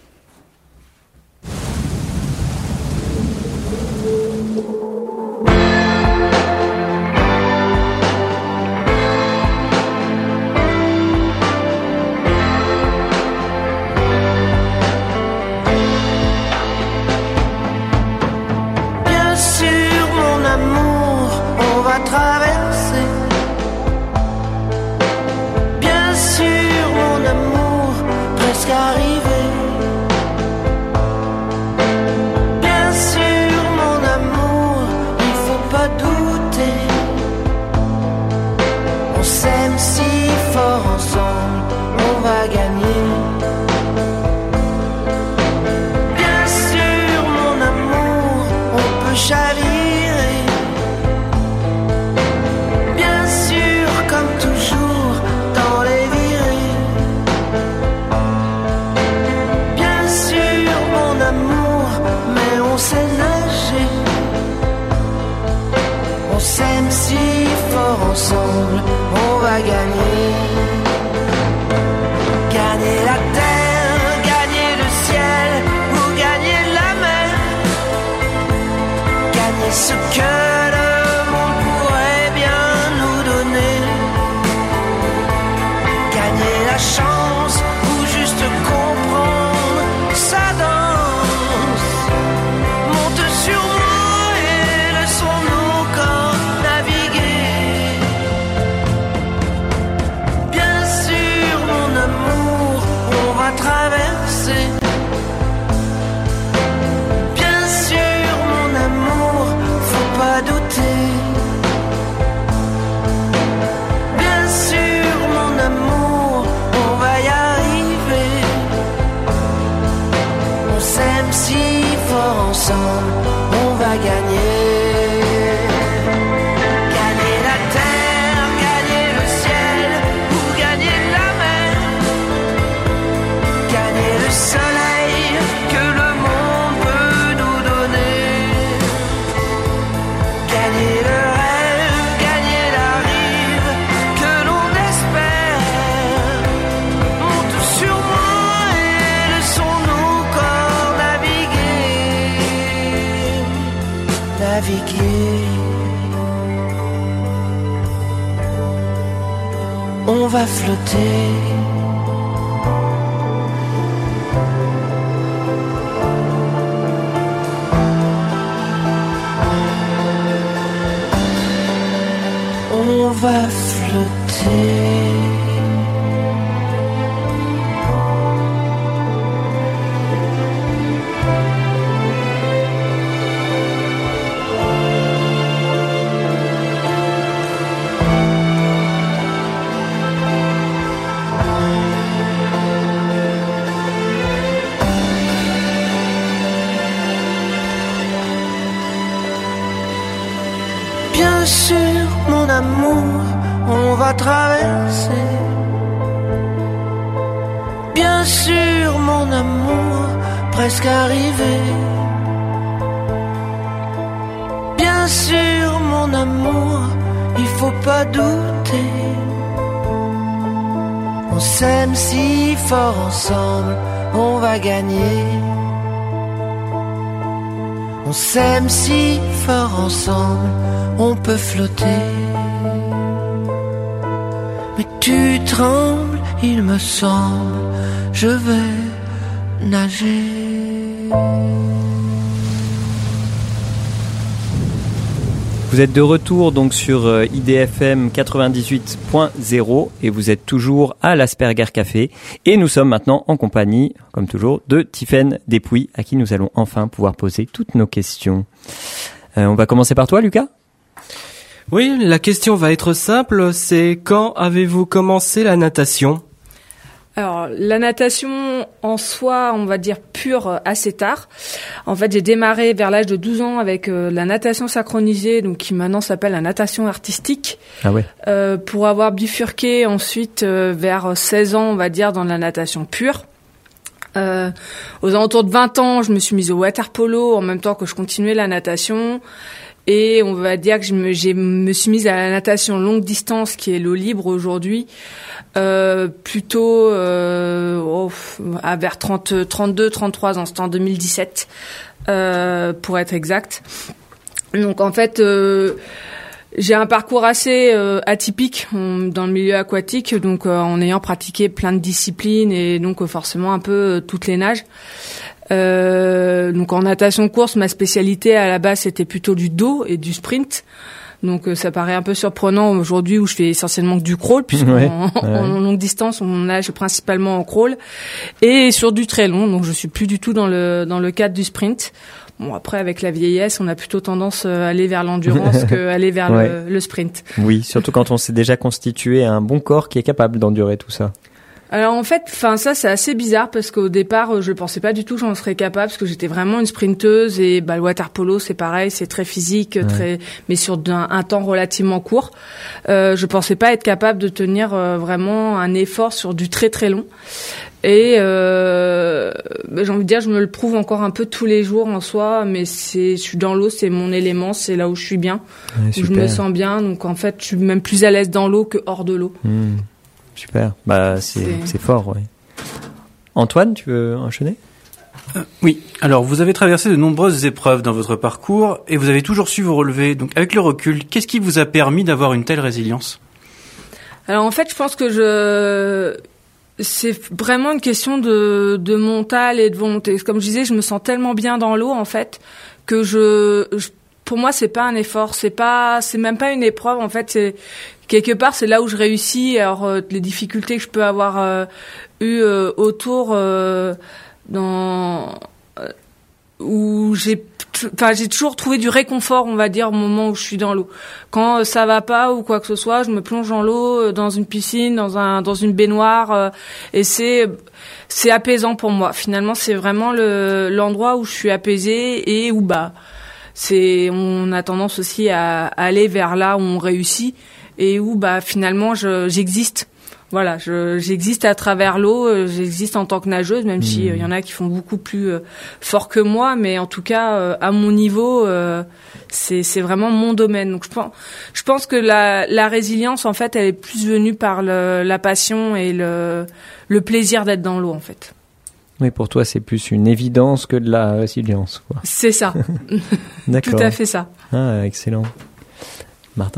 Traverser, bien sûr mon amour, presque arrivé. on sait nager. On s'aime si fort ensemble, on va gagner. Gagner la terre, gagner le ciel, ou gagner la mer. Gagner ce que le monde pourrait bien nous donner. Gagner la chance, ou juste comprendre sa danse. Monte sur moi et laissons-nous corps naviguer. Bien sûr, mon amour, on va traverser. Bien sûr, mon amour, faut pas douter. Bien sûr, mon amour, on va y arriver. On s'aime si fort ensemble, on va gagner. Gagner la terre, gagner le ciel, ou gagner la mer. Gagner le soleil que le monde peut nous donner. Gagner le rêve, gagner la rive que l'on espère. Monte sur moi et laissons-nous corps naviguer. Naviguer. On va flotter. On va flotter. Bien sûr, mon amour, on va traverser. Bien sûr, mon amour, presque arrivé. Bien sûr, mon amour, il faut pas douter. On s'aime si fort ensemble, on va gagner. On s'aime si fort ensemble, on peut flotter. Mais tu trembles, il me semble, je vais nager. Vous êtes de retour donc sur IDFM 98.0 et vous êtes toujours à l'Asperger Café. Et nous sommes maintenant en compagnie, comme toujours, de Tiffaine Despuy, à qui nous allons enfin pouvoir poser toutes nos questions. On va commencer par toi, Lucas ? Oui, la question va être simple, c'est quand avez-vous commencé la natation ? Alors, la natation en soi, on va dire pure, assez tard. En fait, j'ai démarré vers l'âge de 12 ans avec la natation synchronisée, donc qui maintenant s'appelle la natation artistique. Ah ouais. Pour avoir bifurqué ensuite vers 16 ans, on va dire, dans la natation pure. Aux alentours de 20 ans, je me suis mise au water polo en même temps que je continuais la natation. Et on va dire que je me suis mise à la natation longue distance, qui est l'eau libre aujourd'hui, plutôt vers 32, 33 ans, c'était en 2017, pour être exact. Donc en fait, j'ai un parcours assez atypique dans le milieu aquatique, donc en ayant pratiqué plein de disciplines et donc forcément un peu toutes les nages. Donc en natation course, ma spécialité à la base c'était plutôt du dos et du sprint. Donc ça paraît un peu surprenant aujourd'hui où je fais essentiellement que du crawl, puisque en longue distance on nage principalement en crawl et sur du très long. Donc je suis plus du tout dans le cadre du sprint. Bon, après avec la vieillesse, on a plutôt tendance à aller vers l'endurance que aller vers le sprint. Oui, surtout quand on s'est déjà constitué un bon corps qui est capable d'endurer tout ça. Alors en fait, ça c'est assez bizarre parce qu'au départ, je pensais pas du tout que j'en serais capable parce que j'étais vraiment une sprinteuse et le water polo c'est pareil, c'est très physique, mais sur un temps relativement court. Je pensais pas être capable de tenir vraiment un effort sur du très très long. Et j'ai envie de dire, je me le prouve encore un peu tous les jours en soi, mais je suis dans l'eau, c'est mon élément, c'est là où je suis bien, où je me sens bien. Donc en fait, je suis même plus à l'aise dans l'eau que hors de l'eau. Super, c'est fort, ouais. Antoine, tu veux enchaîner ? Oui, alors vous avez traversé de nombreuses épreuves dans votre parcours et vous avez toujours su vous relever. Donc avec le recul, qu'est-ce qui vous a permis d'avoir une telle résilience ? Alors en fait, je pense que c'est vraiment une question de mental et de volonté. Comme je disais, je me sens tellement bien dans l'eau en fait que pour moi c'est pas un effort, c'est même pas une épreuve en fait, c'est quelque part c'est là où je réussis. Alors les difficultés que je peux avoir eues autour où j'ai toujours trouvé du réconfort, on va dire, au moment où je suis dans l'eau. Quand ça va pas ou quoi que ce soit, je me plonge dans l'eau, dans une piscine, dans une baignoire, et c'est apaisant pour moi. Finalement, c'est vraiment l'endroit où je suis apaisée et où on a tendance aussi à aller vers là où on réussit et où finalement j'existe. Voilà, j'existe à travers l'eau, j'existe en tant que nageuse, même si y en a qui font beaucoup plus fort que moi, mais en tout cas à mon niveau, c'est vraiment mon domaine. Donc je pense que la résilience en fait, elle est plus venue par la passion et le plaisir d'être dans l'eau en fait. Oui, pour toi, c'est plus une évidence que de la résilience, quoi. C'est ça. D'accord. Tout à fait ça. Ah, excellent. Martin ?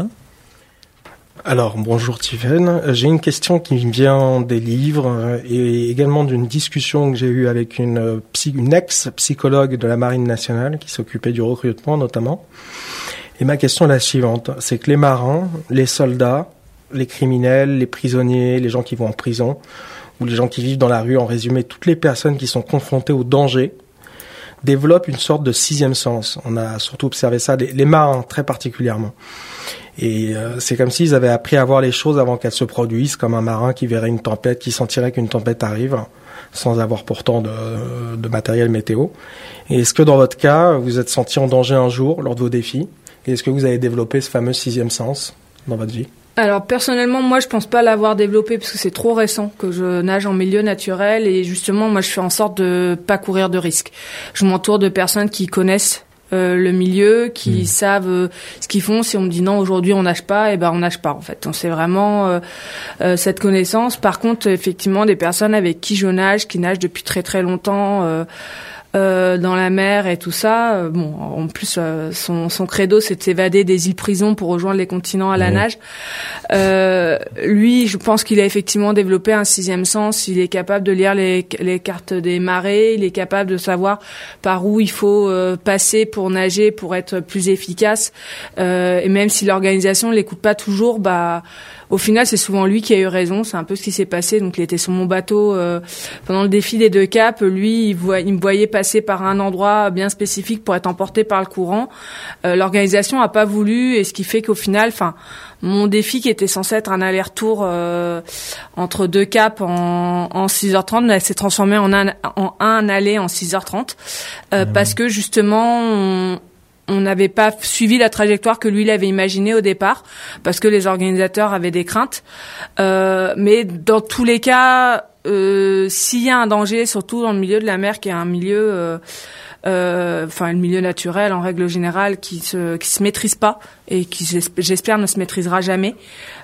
Alors, bonjour Tivenne. J'ai une question qui me vient des livres et également d'une discussion que j'ai eue avec une ex-psychologue de la Marine nationale qui s'occupait du recrutement notamment. Et ma question est la suivante. C'est que les marins, les soldats, les criminels, les prisonniers, les gens qui vont en prison ou les gens qui vivent dans la rue, en résumé, toutes les personnes qui sont confrontées au danger développent une sorte de sixième sens. On a surtout observé ça, les marins très particulièrement. Et c'est comme s'ils avaient appris à voir les choses avant qu'elles se produisent, comme un marin qui verrait une tempête, qui sentirait qu'une tempête arrive, sans avoir pourtant de matériel météo. Et est-ce que dans votre cas, vous êtes senti en danger un jour lors de vos défis ? Et est-ce que vous avez développé ce fameux sixième sens dans votre vie ? Alors personnellement, moi je pense pas l'avoir développé parce que c'est trop récent que je nage en milieu naturel et justement moi je fais en sorte de pas courir de risques. Je m'entoure de personnes qui connaissent le milieu, qui savent ce qu'ils font. Si on me dit non aujourd'hui on nage pas, on nage pas en fait. Donc c'est vraiment cette connaissance. Par contre effectivement des personnes avec qui je nage, qui nagent depuis très très longtemps dans la mer et tout ça. En plus son credo c'est de s'évader des îles prisons pour rejoindre les continents à la nage. Lui, je pense qu'il a effectivement développé un sixième sens. Il est capable de lire les cartes des marées. Il est capable de savoir par où il faut passer pour nager, pour être plus efficace. Et même si l'organisation l'écoute pas toujours, au final, c'est souvent lui qui a eu raison. C'est un peu ce qui s'est passé. Donc, il était sur mon bateau pendant le défi des 2 caps. Lui, il me voyait passer par un endroit bien spécifique pour être emporté par le courant. L'organisation a pas voulu, et ce qui fait qu'au final, mon défi qui était censé être un aller-retour entre 2 caps en 6h30, s'est transformé en un aller en 6h30 parce que justement on n'avait pas suivi la trajectoire que lui il avait imaginée au départ parce que les organisateurs avaient des craintes. Mais dans tous les cas, s'il y a un danger, surtout dans le milieu de la mer, qui est un milieu, le milieu naturel en règle générale, qui se maîtrise pas et qui j'espère ne se maîtrisera jamais.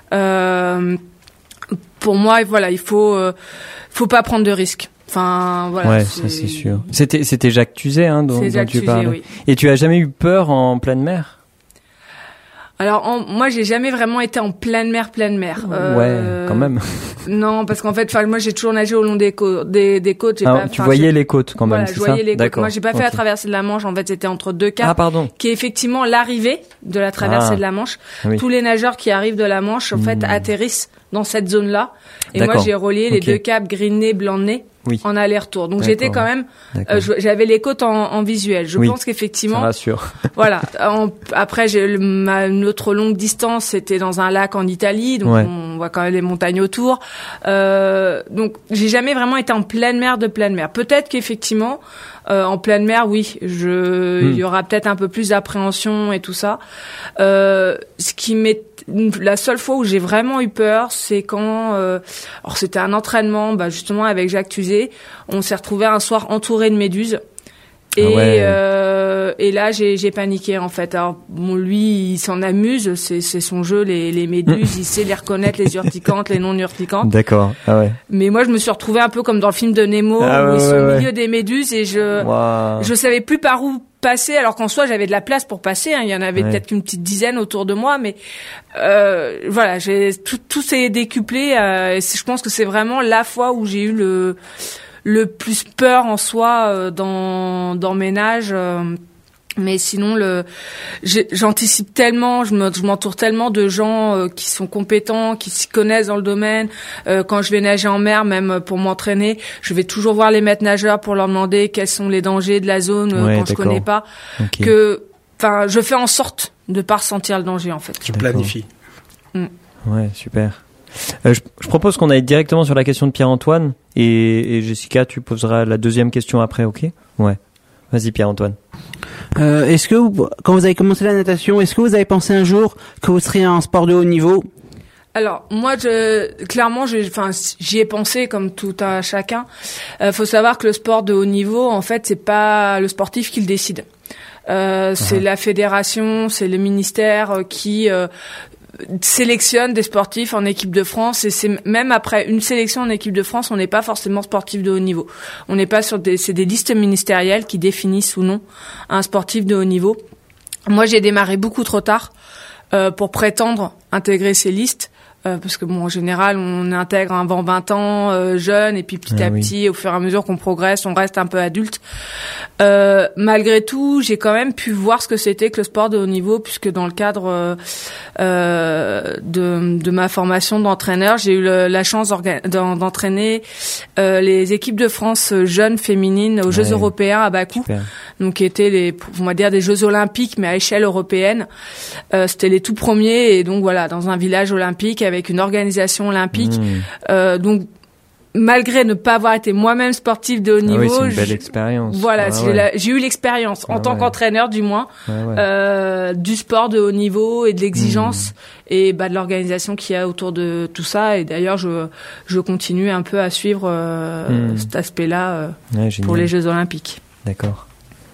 Pour moi, voilà, il faut pas prendre de risques. Enfin, voilà. Ouais, ça c'est sûr. C'était Jacques Tuzet, dont tu parlais. Oui. Et tu as jamais eu peur en pleine mer ? Alors, moi, j'ai jamais vraiment été en pleine mer. Ouais, quand même. Non, parce qu'en fait, moi, j'ai toujours nagé au long des côtes. Tu voyais les côtes quand même, voilà, je voyais les côtes. D'accord. Moi, j'ai pas fait la traversée de la Manche. En fait, c'était entre 2 caps. Ah, pardon. Qui est effectivement l'arrivée de la traversée de la Manche. Oui. Tous les nageurs qui arrivent de la Manche, en fait, atterrissent dans cette zone-là. Et moi, j'ai relié les 2 caps Green-Nez, Blanc-Nez. Oui. En aller-retour. Donc j'étais quand même, j'avais les côtes en visuel. Je pense qu'effectivement, ça rassure. Voilà. Après, notre longue distance, c'était dans un lac en Italie. Donc on voit quand même les montagnes autour. Donc j'ai jamais vraiment été en pleine mer. Peut-être qu'effectivement en pleine mer, oui, il y aura peut-être un peu plus d'appréhension et tout ça. Ce qui m'est la seule fois où j'ai vraiment eu peur, c'est quand alors c'était un entraînement, justement avec Jacques Tuzet, on s'est retrouvé un soir entouré de méduses. Et là j'ai paniqué en fait. Alors bon, lui il s'en amuse, c'est son jeu, les méduses, il sait les reconnaître, les urticantes, les non urticantes. D'accord. Ah ouais. Mais moi je me suis retrouvée un peu comme dans le film de Nemo, où ils sont au milieu des méduses et je savais plus par où passer, alors qu'en soi j'avais de la place pour passer, il y en avait peut-être qu'une petite dizaine autour de moi, mais voilà, tout s'est décuplé, et je pense que c'est vraiment la fois où j'ai eu le plus peur en soi dans mes nages. Mais sinon, j'anticipe tellement, je m'entoure tellement de gens qui sont compétents, qui s'y connaissent dans le domaine. Quand je vais nager en mer, même pour m'entraîner, je vais toujours voir les maîtres nageurs pour leur demander quels sont les dangers de la zone quand je connais pas. Okay. Je fais en sorte de pas ressentir le danger en fait. Tu planifies. Ouais, super. Je propose qu'on aille directement sur la question de Pierre-Antoine et Jessica, tu poseras la deuxième question après, ok ? Ouais. Vas-y Pierre-Antoine. Est-ce que quand vous avez commencé la natation, est-ce que vous avez pensé un jour que vous seriez un sport de haut niveau ? Alors moi, clairement, j'y ai pensé comme tout à chacun. Faut savoir que le sport de haut niveau, en fait, c'est pas le sportif qui le décide. C'est la fédération, c'est le ministère qui sélectionne des sportifs en équipe de France, et c'est même après une sélection en équipe de France, on n'est pas forcément sportif de haut niveau. On n'est pas c'est des listes ministérielles qui définissent ou non un sportif de haut niveau. Moi, j'ai démarré beaucoup trop tard pour prétendre intégrer ces listes. Parce que bon, en général, on intègre avant 20 ans jeune, et puis petit à petit, au fur et à mesure qu'on progresse, on reste un peu adulte. Malgré tout, j'ai quand même pu voir ce que c'était que le sport de haut niveau, puisque dans le cadre de ma formation d'entraîneur, j'ai eu la chance d'entraîner les équipes de France jeunes féminines aux Jeux européens à Bakou. Super. Donc qui étaient on va dire des Jeux olympiques, mais à échelle européenne. C'était les tout premiers, et donc voilà, dans un village olympique avec une organisation olympique. Donc malgré ne pas avoir été moi-même sportive de haut niveau, c'est une belle expérience. Voilà, j'ai eu l'expérience en tant qu'entraîneur du moins du sport de haut niveau et de l'exigence et de l'organisation qu'il y a autour de tout ça. Et d'ailleurs, je continue un peu à suivre cet aspect-là pour les Jeux olympiques. D'accord. Jessica ?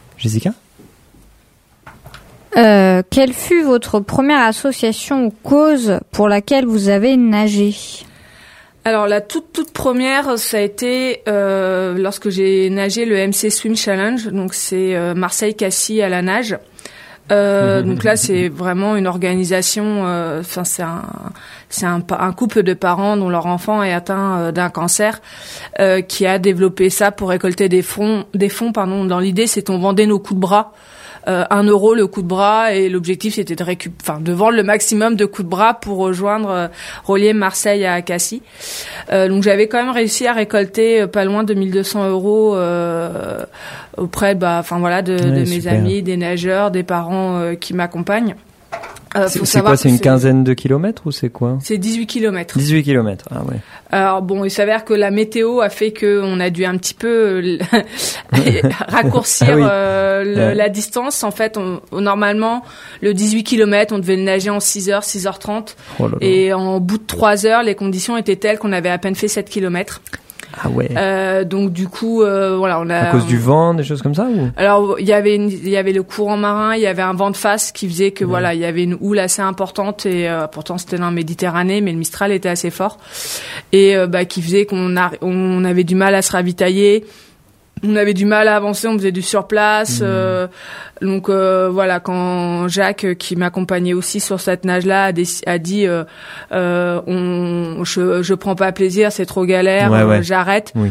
Quelle fut votre première association ou cause pour laquelle vous avez nagé ? Alors la toute première, ça a été lorsque j'ai nagé le MC Swim Challenge, donc c'est Marseille-Cassis à la nage. Donc là, c'est vraiment une organisation. C'est un couple de parents dont leur enfant est atteint d'un cancer, qui a développé ça pour récolter des fonds. Dans l'idée, c'est on vendait nos coups de bras. 1 euro le coup de bras, et l'objectif c'était de vendre le maximum de coups de bras pour relier Marseille à Cassis. Donc j'avais quand même réussi à récolter pas loin de 1200 euros auprès de mes amis, des nageurs, des parents qui m'accompagnent. C'est quoi, c'est une quinzaine de kilomètres ou c'est quoi ? C'est 18 kilomètres. 18 kilomètres, ah ouais. Alors bon, il s'avère que la météo a fait qu'on a dû un petit peu raccourcir la distance. En fait, normalement, le 18 kilomètres, on devait le nager en 6h, 6h30. Oh là là. Et en bout de 3 heures, les conditions étaient telles qu'on avait à peine fait 7 kilomètres. Ah ouais. Donc du coup, voilà, on a. À cause du vent, des choses comme ça ou ? Alors il y avait le courant marin, il y avait un vent de face qui faisait que voilà, il y avait une houle assez importante, et pourtant c'était dans la Méditerranée, mais le Mistral était assez fort, et qui faisait qu'on avait du mal à se ravitailler. On avait du mal à avancer, on faisait du surplace. Donc voilà, quand Jacques, qui m'accompagnait aussi sur cette nage-là, a dit je prends pas plaisir, c'est trop galère, j'arrête. Oui.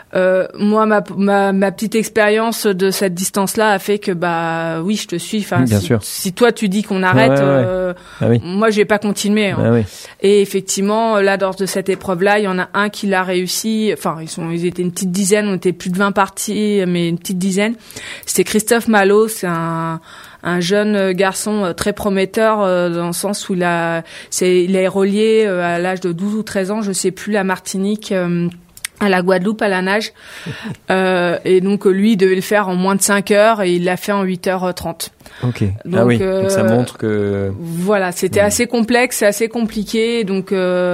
Moi, ma petite expérience de cette distance-là a fait que oui, je te suis. Enfin, si toi tu dis qu'on arrête, moi je vais pas continuer. Hein. Oui. Et effectivement, là lors de cette épreuve-là, il y en a un qui l'a réussi. Enfin, ils étaient une petite dizaine, on était plus de 20 parties, mais une petite dizaine. C'était Christophe Malo, c'est un jeune garçon très prometteur dans le sens où il est relié à l'âge de 12 ou 13 ans, je sais plus, la Martinique. À la Guadeloupe, à la nage. Et donc, lui, il devait le faire en moins de 5 heures et il l'a fait en 8h30. Ok. Donc, donc ça montre que... Voilà, c'était assez complexe, assez compliqué. Donc,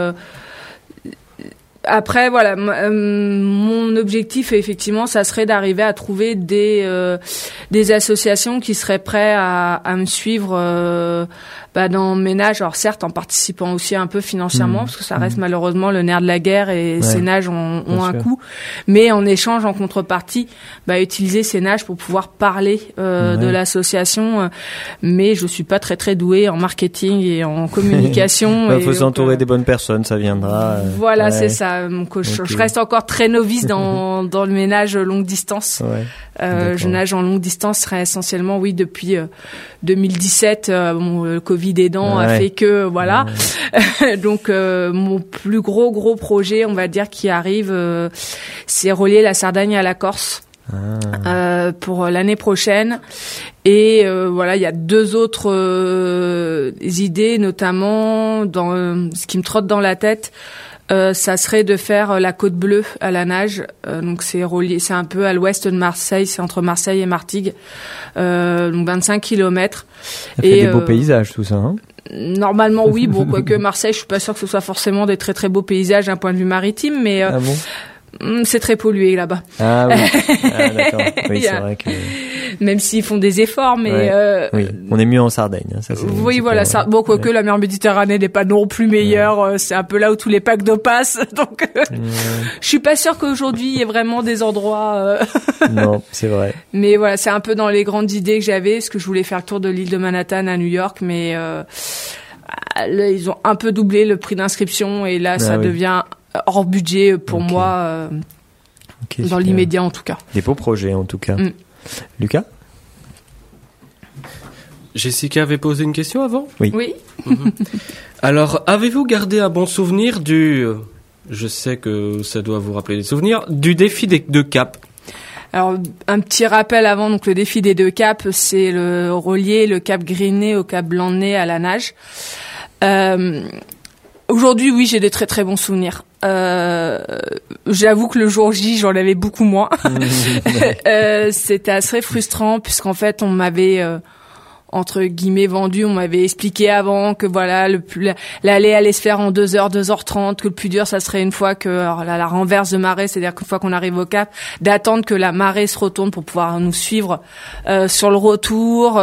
après, voilà, mon objectif, effectivement, ça serait d'arriver à trouver des associations qui seraient prêtes à me suivre dans mes nages. Alors certes, en participant aussi un peu financièrement, parce que ça reste malheureusement le nerf de la guerre et ces nages ont un coût. Mais en échange, en contrepartie, utiliser ces nages pour pouvoir parler de l'association. Mais je suis pas très très douée en marketing et en communication. Il faut s'entourer des bonnes personnes, ça viendra. Voilà, c'est ça. Donc je reste encore très novice dans le ménage longue distance. Je nage en longue distance essentiellement, depuis 2017. Le Covid aidant a fait que voilà. Donc mon plus gros projet, on va dire, qui arrive, c'est relier la Sardaigne à la Corse. Pour l'année prochaine. Et il y a 2 autres idées, notamment dans ce qui me trotte dans la tête. Ça serait de faire la Côte Bleue à la nage. Donc c'est relié, c'est un peu à l'ouest de Marseille, c'est entre Marseille et Martigues. Donc 25 kilomètres. Ça fait des beaux paysages, tout ça, hein? Normalement, oui. Bon, quoique Marseille, je suis pas sûre que ce soit forcément des très très beaux paysages d'un point de vue maritime, mais c'est très pollué là-bas. Ah oui. D'accord. Oui, c'est vrai que... Même s'ils font des efforts, mais oui, on est mieux en Sardaigne. Hein, ça, oui, voilà. Quoique la mer Méditerranée n'est pas non plus meilleure. C'est un peu là où tous les packs d'eau passent. Donc, je suis pas sûre qu'aujourd'hui il y ait vraiment des endroits. Non, c'est vrai. Mais voilà, c'est un peu dans les grandes idées que j'avais, parce que je voulais faire le tour de l'île de Manhattan à New York, mais là, ils ont un peu doublé le prix d'inscription et là, ça devient hors budget pour moi, dans l'immédiat en tout cas. Des beaux projets en tout cas. Lucas ? Jessica avait posé une question avant ? Oui. Alors, avez-vous gardé un bon souvenir je sais que ça doit vous rappeler des souvenirs, du défi des 2 caps ? Alors, un petit rappel avant, donc le défi des 2 caps, c'est le relier le cap Griné au cap Blanc-de-Nez à la nage. Aujourd'hui, oui, j'ai des très très bons souvenirs. J'avoue que le jour J, j'en avais beaucoup moins. C'était assez frustrant puisqu'en fait, on m'avait entre guillemets vendu, on m'avait expliqué avant que voilà, l'aller allait se faire en 2h, 2h30, que le plus dur ça serait une fois que la renverse de marée, c'est-à-dire qu'une fois qu'on arrive au cap, d'attendre que la marée se retourne pour pouvoir nous suivre sur le retour,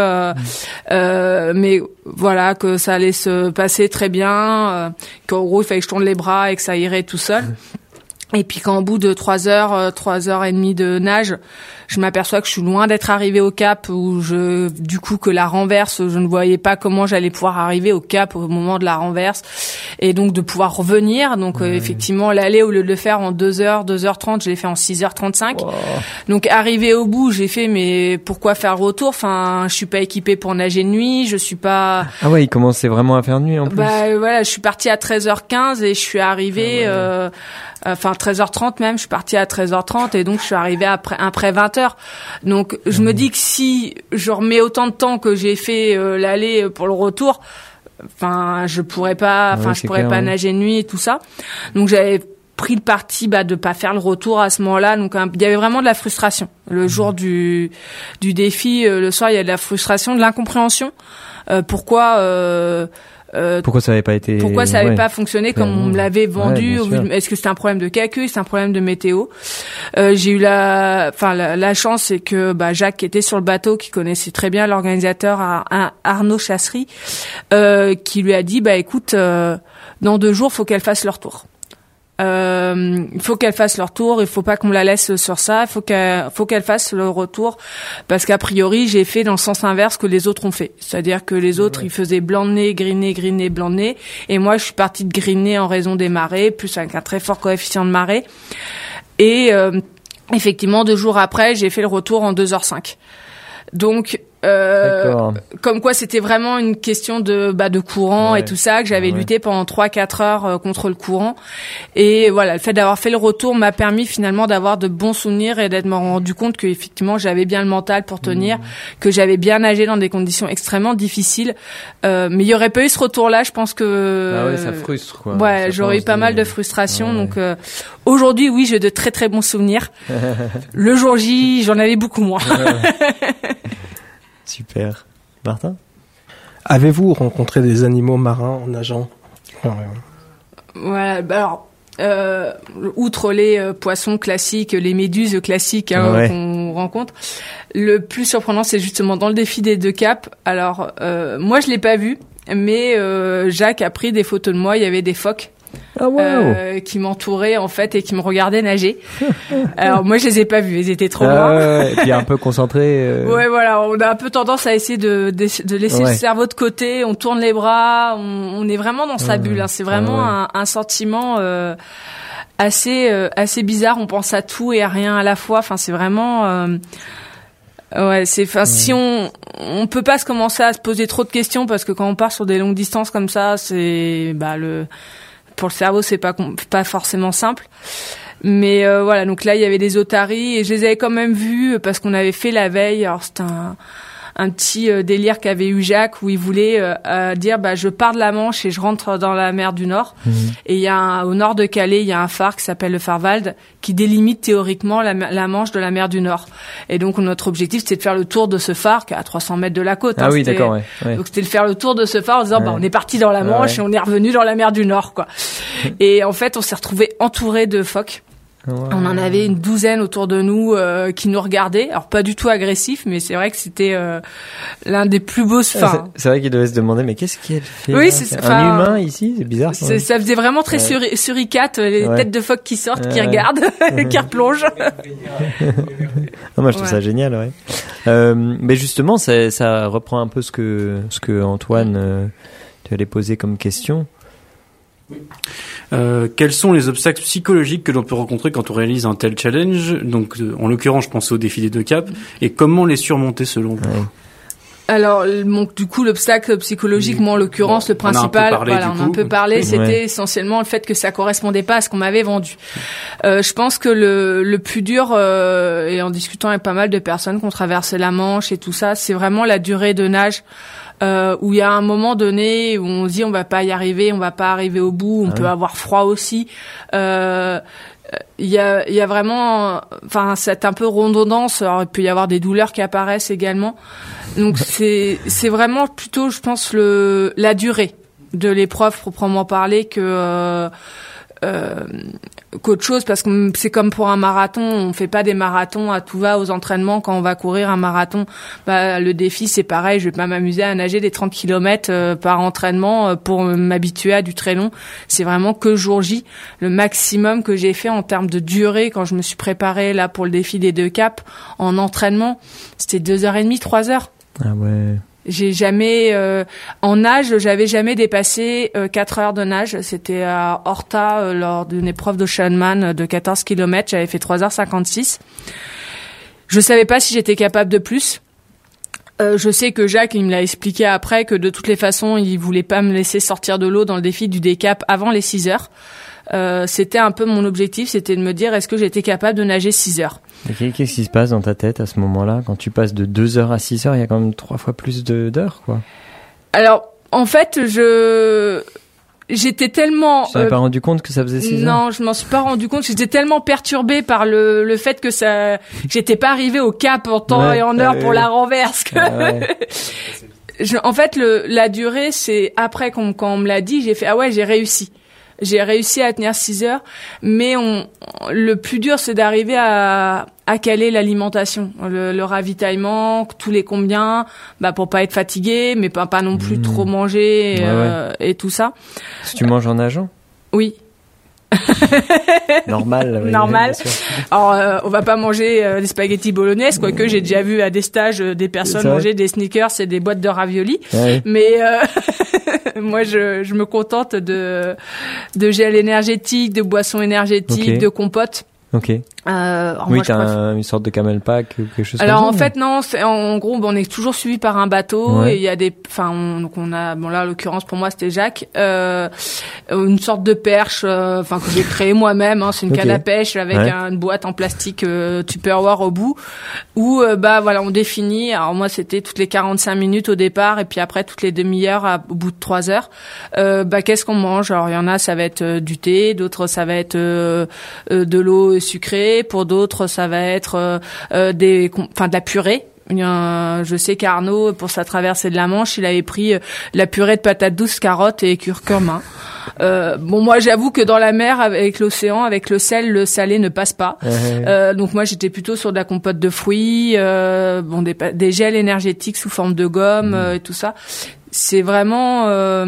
mais voilà, que ça allait se passer très bien, qu'en gros il fallait que je tourne les bras et que ça irait tout seul. Et puis qu'en bout de 3 heures et demie de nage, je m'aperçois que je suis loin d'être arrivée au cap, où du coup que la renverse, je ne voyais pas comment j'allais pouvoir arriver au cap au moment de la renverse, et donc de pouvoir revenir. Donc effectivement, l'aller, au lieu de le faire en 2h, 2h30, je l'ai fait en 6h35. Wow. Donc arrivé au bout, j'ai fait mais pourquoi faire le retour ? Enfin, je suis pas équipée pour nager de nuit, je suis pas. Ah ouais, il commençait vraiment à faire nuit en plus. Bah voilà, je suis partie à 13h15 et je suis arrivée. 13h30 même, je suis partie à 13h30 et donc je suis arrivée après 20h. Donc je me dis que si je remets autant de temps que j'ai fait l'aller pour le retour, je pourrais pas pas nager de nuit et tout ça. Donc j'avais pris le parti de pas faire le retour à ce moment-là. Donc il y avait vraiment de la frustration. Le jour du défi, le soir, il y a de la frustration, de l'incompréhension. Pourquoi ça avait pas été... Pourquoi ça avait pas fonctionné comme on me l'avait vendu? Est-ce que c'était un problème de calcul? C'est un problème de météo? J'ai eu la chance, c'est que Jacques, qui était sur le bateau, qui connaissait très bien l'organisateur, Arnaud Chasserie, qui lui a dit écoute, dans 2 jours, faut qu'elle fasse leur tour. Il faut qu'elle fasse leur tour, il faut pas qu'on la laisse sur ça, il faut qu'elle fasse le retour, parce qu'a priori j'ai fait dans le sens inverse que les autres ont fait, c'est-à-dire que les autres ils faisaient Blanc-de-Nez, Griné, Blanc-de-Nez, et moi je suis partie de Griné en raison des marées, plus avec un très fort coefficient de marée. Et effectivement, 2 jours après, j'ai fait le retour en 2h05. Donc comme quoi c'était vraiment une question de courant et tout ça, que j'avais lutté pendant 3-4 heures contre le courant. Et voilà, le fait d'avoir fait le retour m'a permis finalement d'avoir de bons souvenirs et d'être me rendu compte que effectivement j'avais bien le mental pour tenir, que j'avais bien nagé dans des conditions extrêmement difficiles. Mais il y aurait pas eu ce retour-là, je pense que ça frustre quoi. Ouais, j'aurais eu pas mal de frustration. Donc aujourd'hui, oui, j'ai de très très bons souvenirs. Le jour J, j'en avais beaucoup moins. Super. Martin ? Avez-vous rencontré des animaux marins en nageant ? Voilà, alors, outre les poissons classiques, les méduses classiques qu'on rencontre, le plus surprenant, c'est justement dans le défi des 2 caps. Alors, moi, je l'ai pas vu, mais Jacques a pris des photos de moi. Il y avait des phoques. Qui m'entouraient en fait et qui me regardaient nager. Alors moi je les ai pas vus, ils étaient trop loin. Et puis un peu concentré. Ouais voilà, on a un peu tendance à essayer de laisser le cerveau de côté, on tourne les bras, on est vraiment dans sa bulle. Hein. C'est vraiment un sentiment assez bizarre. On pense à tout et à rien à la fois. Enfin c'est vraiment si on peut pas se commencer à se poser trop de questions parce que quand on part sur des longues distances comme ça, c'est pour le cerveau, c'est pas forcément simple. Mais voilà, donc là, il y avait des otaries et je les avais quand même vus parce qu'on avait fait la veille. Alors, c'était un petit délire qu'avait eu Jacques où il voulait dire je pars de la Manche et je rentre dans la mer du Nord. Et il y a au nord de Calais, il y a un phare qui s'appelle le phare Vald qui délimite théoriquement la Manche de la mer du Nord. Et donc notre objectif c'était de faire le tour de ce phare qui est à 300 mètres de la côte. Ah oui, d'accord. Ouais. Donc c'était de faire le tour de ce phare en disant on est parti dans la Manche et on est revenu dans la mer du Nord quoi. Et en fait on s'est retrouvé entouré de phoques. On en avait une douzaine autour de nous qui nous regardaient. Alors pas du tout agressifs, mais c'est vrai que c'était l'un des plus beaux. C'est vrai qu'ils devaient se demander mais qu'est-ce qu'elle fait ? Oui, un humain ici, c'est bizarre. Ça faisait vraiment très suricate, les têtes de phoques qui sortent, qui regardent, qui replongent. Moi je trouve ça génial, mais justement, ça reprend un peu ce que Antoine tu allais poser comme question. Quels sont les obstacles psychologiques que l'on peut rencontrer quand on réalise un tel challenge ? Donc, en l'occurrence, je pense au défi des 2 caps. Et comment les surmonter selon vous ? Alors, du coup, l'obstacle psychologique, moi, en l'occurrence, le principal, on a un peu parlé, c'était essentiellement le fait que ça correspondait pas à ce qu'on m'avait vendu. Je pense que le plus dur, et en discutant avec pas mal de personnes qui ont traversé la Manche et tout ça, c'est vraiment la durée de nage. Où il y a un moment donné où on se dit on va pas y arriver, on va pas arriver au bout, on peut avoir froid aussi. Il y a vraiment, cette un peu redondance. Alors, il peut y avoir des douleurs qui apparaissent également. Donc c'est vraiment plutôt, je pense, la durée de l'épreuve proprement parler qu'autre chose, parce que c'est comme pour un marathon, on fait pas des marathons à tout va aux entraînements. Quand on va courir un marathon, le défi c'est pareil, je vais pas m'amuser à nager des 30 km par entraînement pour m'habituer à du très long. C'est vraiment que jour J, le maximum que j'ai fait en termes de durée quand je me suis préparée là pour le défi des 2 caps en entraînement, c'était 2h30, 3h. Ah ouais. J'ai jamais en nage, j'avais jamais dépassé 4 heures de nage. C'était à Horta lors d'une épreuve d'Oceanman de 14 km. J'avais fait 3h56. Je savais pas si j'étais capable de plus. Je sais que Jacques, il me l'a expliqué après que de toutes les façons, il voulait pas me laisser sortir de l'eau dans le défi du décap avant les 6 heures. C'était un peu mon objectif, c'était de me dire est-ce que j'étais capable de nager 6 heures. Okay, qu'est-ce qui se passe dans ta tête à ce moment-là ? Quand tu passes de 2 heures à 6 heures, il y a quand même 3 fois plus d'heures, quoi. Alors, en fait, j'étais tellement... Tu t'avais pas rendu compte que ça faisait 6 heures ? Non, je m'en suis pas rendu compte. J'étais tellement perturbée par le fait que j'étais pas arrivée au cap en temps et en heure pour la renverse. En fait, la durée, c'est après quand on me l'a dit, j'ai fait j'ai réussi. J'ai réussi à tenir 6 heures, mais le plus dur, c'est d'arriver à caler l'alimentation, le ravitaillement, tous les combien, pour pas être fatigué, mais pas non plus trop manger et tout ça. Si tu manges en nageant ? Oui. Normal. Oui, normal. Alors, on va pas manger des spaghettis bolognaise, quoique j'ai déjà vu à des stages des personnes manger des sneakers et des boîtes de raviolis. Ouais. Mais moi, je me contente de gel énergétique, de boissons énergétiques, de compotes. Ok. Oui, t'as une sorte de camelback ou quelque chose. Alors comme en ça, fait non, en gros on est toujours suivi par un bateau et il y a des, donc on a, bon là en l'occurrence pour moi c'était Jacques, une sorte de perche, que j'ai créé moi-même. C'est une canne à pêche avec une boîte en plastique Tupperware au bout, où on définit. Alors moi c'était toutes les 45 minutes au départ et puis après toutes les demi-heures au bout de 3 heures. Qu'est-ce qu'on mange? Alors il y en a ça va être du thé, d'autres ça va être de l'eau sucrée, pour d'autres ça va être de la purée. Je sais qu'Arnaud, pour sa traversée de la Manche, il avait pris la purée de patates douces, carottes et curcuma. Moi j'avoue que dans la mer, avec l'océan, avec le sel, le salé ne passe pas. Donc moi j'étais plutôt sur de la compote de fruits, des gels énergétiques sous forme de gomme et tout ça. C'est vraiment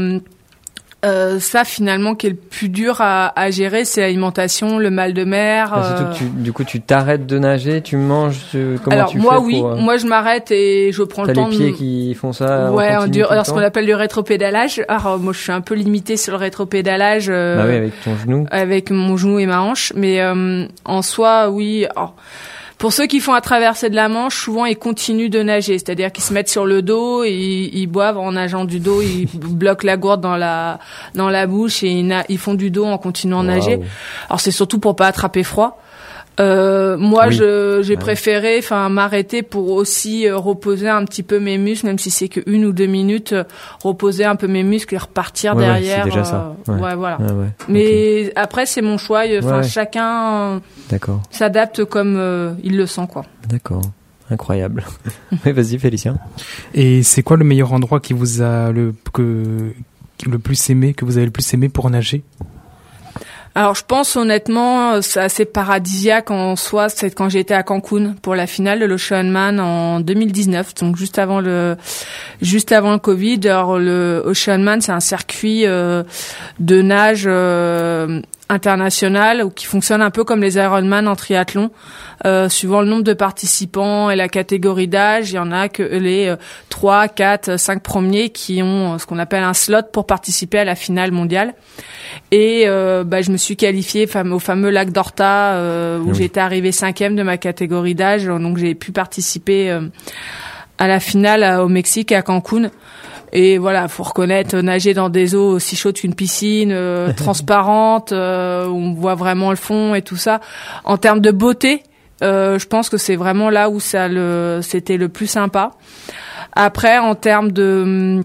ça finalement qui est le plus dur à gérer, c'est l'alimentation, le mal de mer. Surtout que du coup tu t'arrêtes de nager, tu manges, comment alors, tu moi, fais pour, moi je m'arrête et je prends le temps. T'as les pieds qui font ça. Alors ce qu'on appelle du rétropédalage. Alors moi je suis un peu limitée sur le rétropédalage. Avec ton genou. Avec mon genou et ma hanche, mais en soi oui. Alors, pour ceux qui font la traversée de la Manche, souvent ils continuent de nager, c'est-à-dire qu'ils se mettent sur le dos, et ils boivent en nageant du dos, ils bloquent la gourde dans la bouche et ils font du dos en continuant de nager. Alors c'est surtout pour pas attraper froid. Moi, j'ai préféré, m'arrêter pour aussi reposer un petit peu mes muscles, même si c'est que 1 ou 2 minutes, reposer un peu mes muscles et repartir derrière. C'est déjà ça. Voilà. Mais après, c'est mon choix. Chacun s'adapte comme il le sent, quoi. D'accord. Incroyable. Oui, vas-y, Félicien. Et c'est quoi le meilleur endroit qui vous a le plus aimé, que vous avez le plus aimé pour nager? Alors je pense honnêtement, c'est assez paradisiaque en soi, c'est quand j'ai été à Cancun pour la finale de l'Oceanman en 2019, donc juste avant le Covid. Alors le Oceanman, c'est un circuit de nage international qui fonctionne un peu comme les Ironman en triathlon. Suivant le nombre de participants et la catégorie d'âge, il y en a que les 3, 4, 5 premiers qui ont ce qu'on appelle un slot pour participer à la finale mondiale. Et je me suis qualifiée au fameux lac d'Horta où j'étais arrivée 5e de ma catégorie d'âge, donc j'ai pu participer à la finale au Mexique, à Cancun. Et voilà, faut reconnaître, nager dans des eaux aussi chaudes qu'une piscine, transparente, où on voit vraiment le fond et tout ça. En termes de beauté, je pense que c'est vraiment là où c'était le plus sympa. Après, en termes de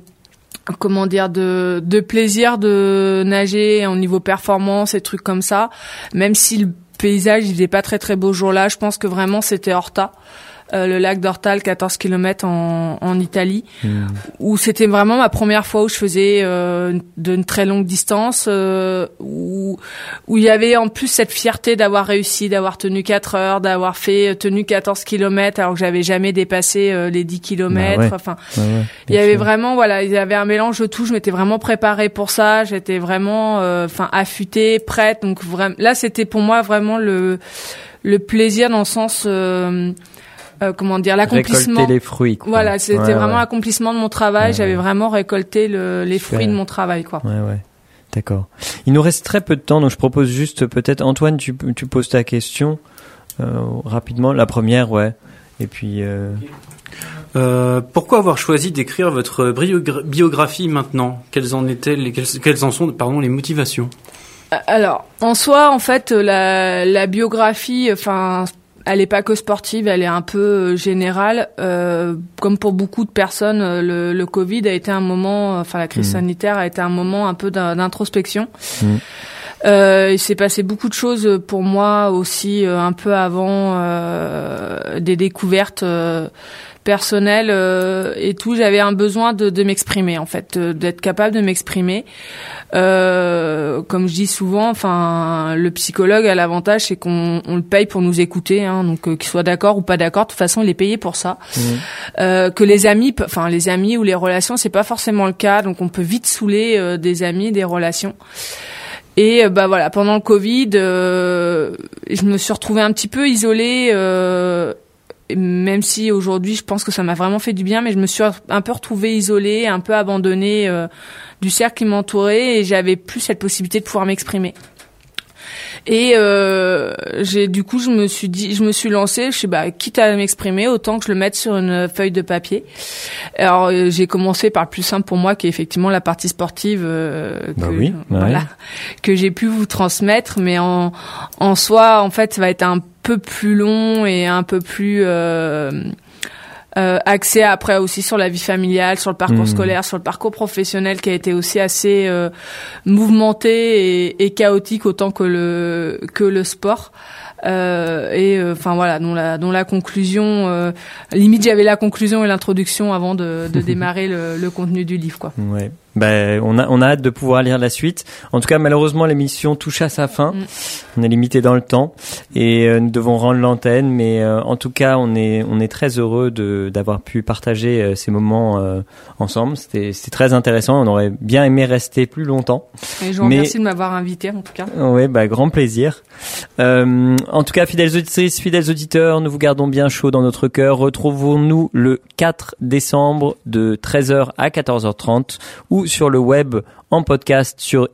plaisir de nager au niveau performance et trucs comme ça, même si le paysage il faisait pas très très beau ce jour-là, je pense que vraiment c'était Horta. Le lac d'Horta, 14 km en Italie, où c'était vraiment ma première fois où je faisais de très longue distance, où il y avait en plus cette fierté d'avoir réussi, d'avoir tenu 4 heures, d'avoir tenu 14 km alors que j'avais jamais dépassé les 10 km. Il y avait vraiment, il y avait un mélange de tout. Je m'étais vraiment préparée pour ça. J'étais vraiment, affûtée, prête. Donc vraiment, là, c'était pour moi vraiment le plaisir dans le sens l'accomplissement. Récolter les fruits, quoi. Voilà, c'était vraiment l'accomplissement de mon travail. J'avais vraiment récolté les fruits de mon travail, quoi. Ouais. D'accord. Il nous reste très peu de temps, donc je propose juste peut-être, Antoine, tu poses ta question rapidement. La première, et puis... Pourquoi avoir choisi d'écrire votre biographie maintenant? Quelles en sont les motivations? Alors, en soi, en fait, la biographie, elle est pas que sportive, elle est un peu générale. Comme pour beaucoup de personnes, le Covid a été un moment, la crise sanitaire a été un moment un peu d'introspection. Il s'est passé beaucoup de choses pour moi aussi un peu avant des découvertes personnelles et tout. J'avais un besoin de m'exprimer, en fait, d'être capable de m'exprimer. Comme je dis souvent, le psychologue a l'avantage, c'est qu'on le paye pour nous écouter, donc qu'il soit d'accord ou pas d'accord, de toute façon il est payé pour ça. Que les amis ou les relations, c'est pas forcément le cas, donc on peut vite saouler des amis, des relations. Et pendant le Covid, je me suis retrouvée un petit peu isolée, même si aujourd'hui je pense que ça m'a vraiment fait du bien, mais je me suis un peu retrouvée isolée, un peu abandonnée du cercle qui m'entourait, et j'avais plus cette possibilité de pouvoir m'exprimer. Et je me suis lancée, quitte à m'exprimer, autant que je le mette sur une feuille de papier. Alors j'ai commencé par le plus simple pour moi, qui est effectivement la partie sportive que j'ai pu vous transmettre, mais en soi, en fait, ça va être un peu plus long et un peu plus axé après aussi sur la vie familiale, sur le parcours scolaire, sur le parcours professionnel, qui a été aussi assez mouvementé et chaotique autant que le sport. Dont la conclusion, limite j'avais la conclusion et l'introduction avant de démarrer le contenu du livre, quoi. Ouais. On a hâte de pouvoir lire la suite. En tout cas, malheureusement, l'émission touche à sa fin. On est limité dans le temps et nous devons rendre l'antenne. Mais en tout cas, on est très heureux d'avoir pu partager ces moments ensemble. C'était très intéressant. On aurait bien aimé rester plus longtemps. Et je vous remercie de m'avoir invité, en tout cas. Oui, grand plaisir. En tout cas, fidèles auditrices, fidèles auditeurs, nous vous gardons bien chaud dans notre cœur. Retrouvons-nous le 4 décembre de 13h à 14h30 ou sur le web en podcast sur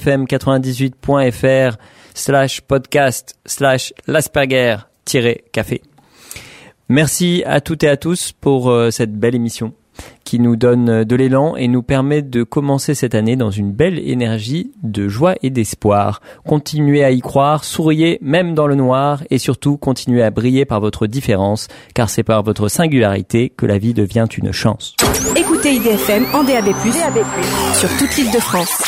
idfm98.fr/podcast/l'asperger-café. Merci à toutes et à tous pour cette belle émission qui nous donne de l'élan et nous permet de commencer cette année dans une belle énergie de joie et d'espoir. Continuez à y croire, souriez même dans le noir et surtout continuez à briller par votre différence, car c'est par votre singularité que la vie devient une chance. Écoutez IDFM en DAB+, sur toute l'Île-de-France.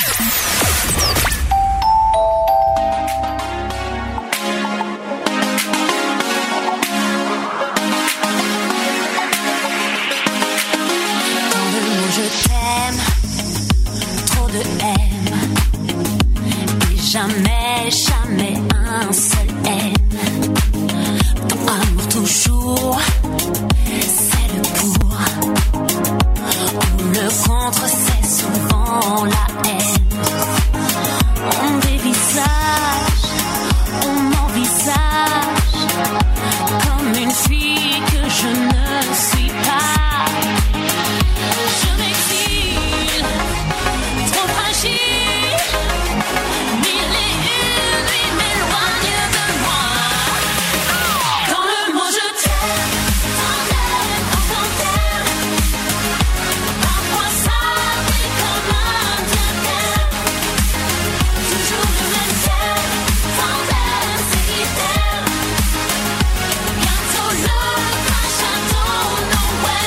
Jamais un seul haine. Ton amour toujours, c'est le pour. Ou le contre, c'est souvent la haine. On dévisage, on m'envisage comme une fille que je ne suis pas. Je m'exile, trop fragile.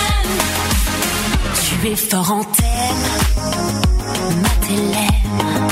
Tu es fort en thème, ma télème.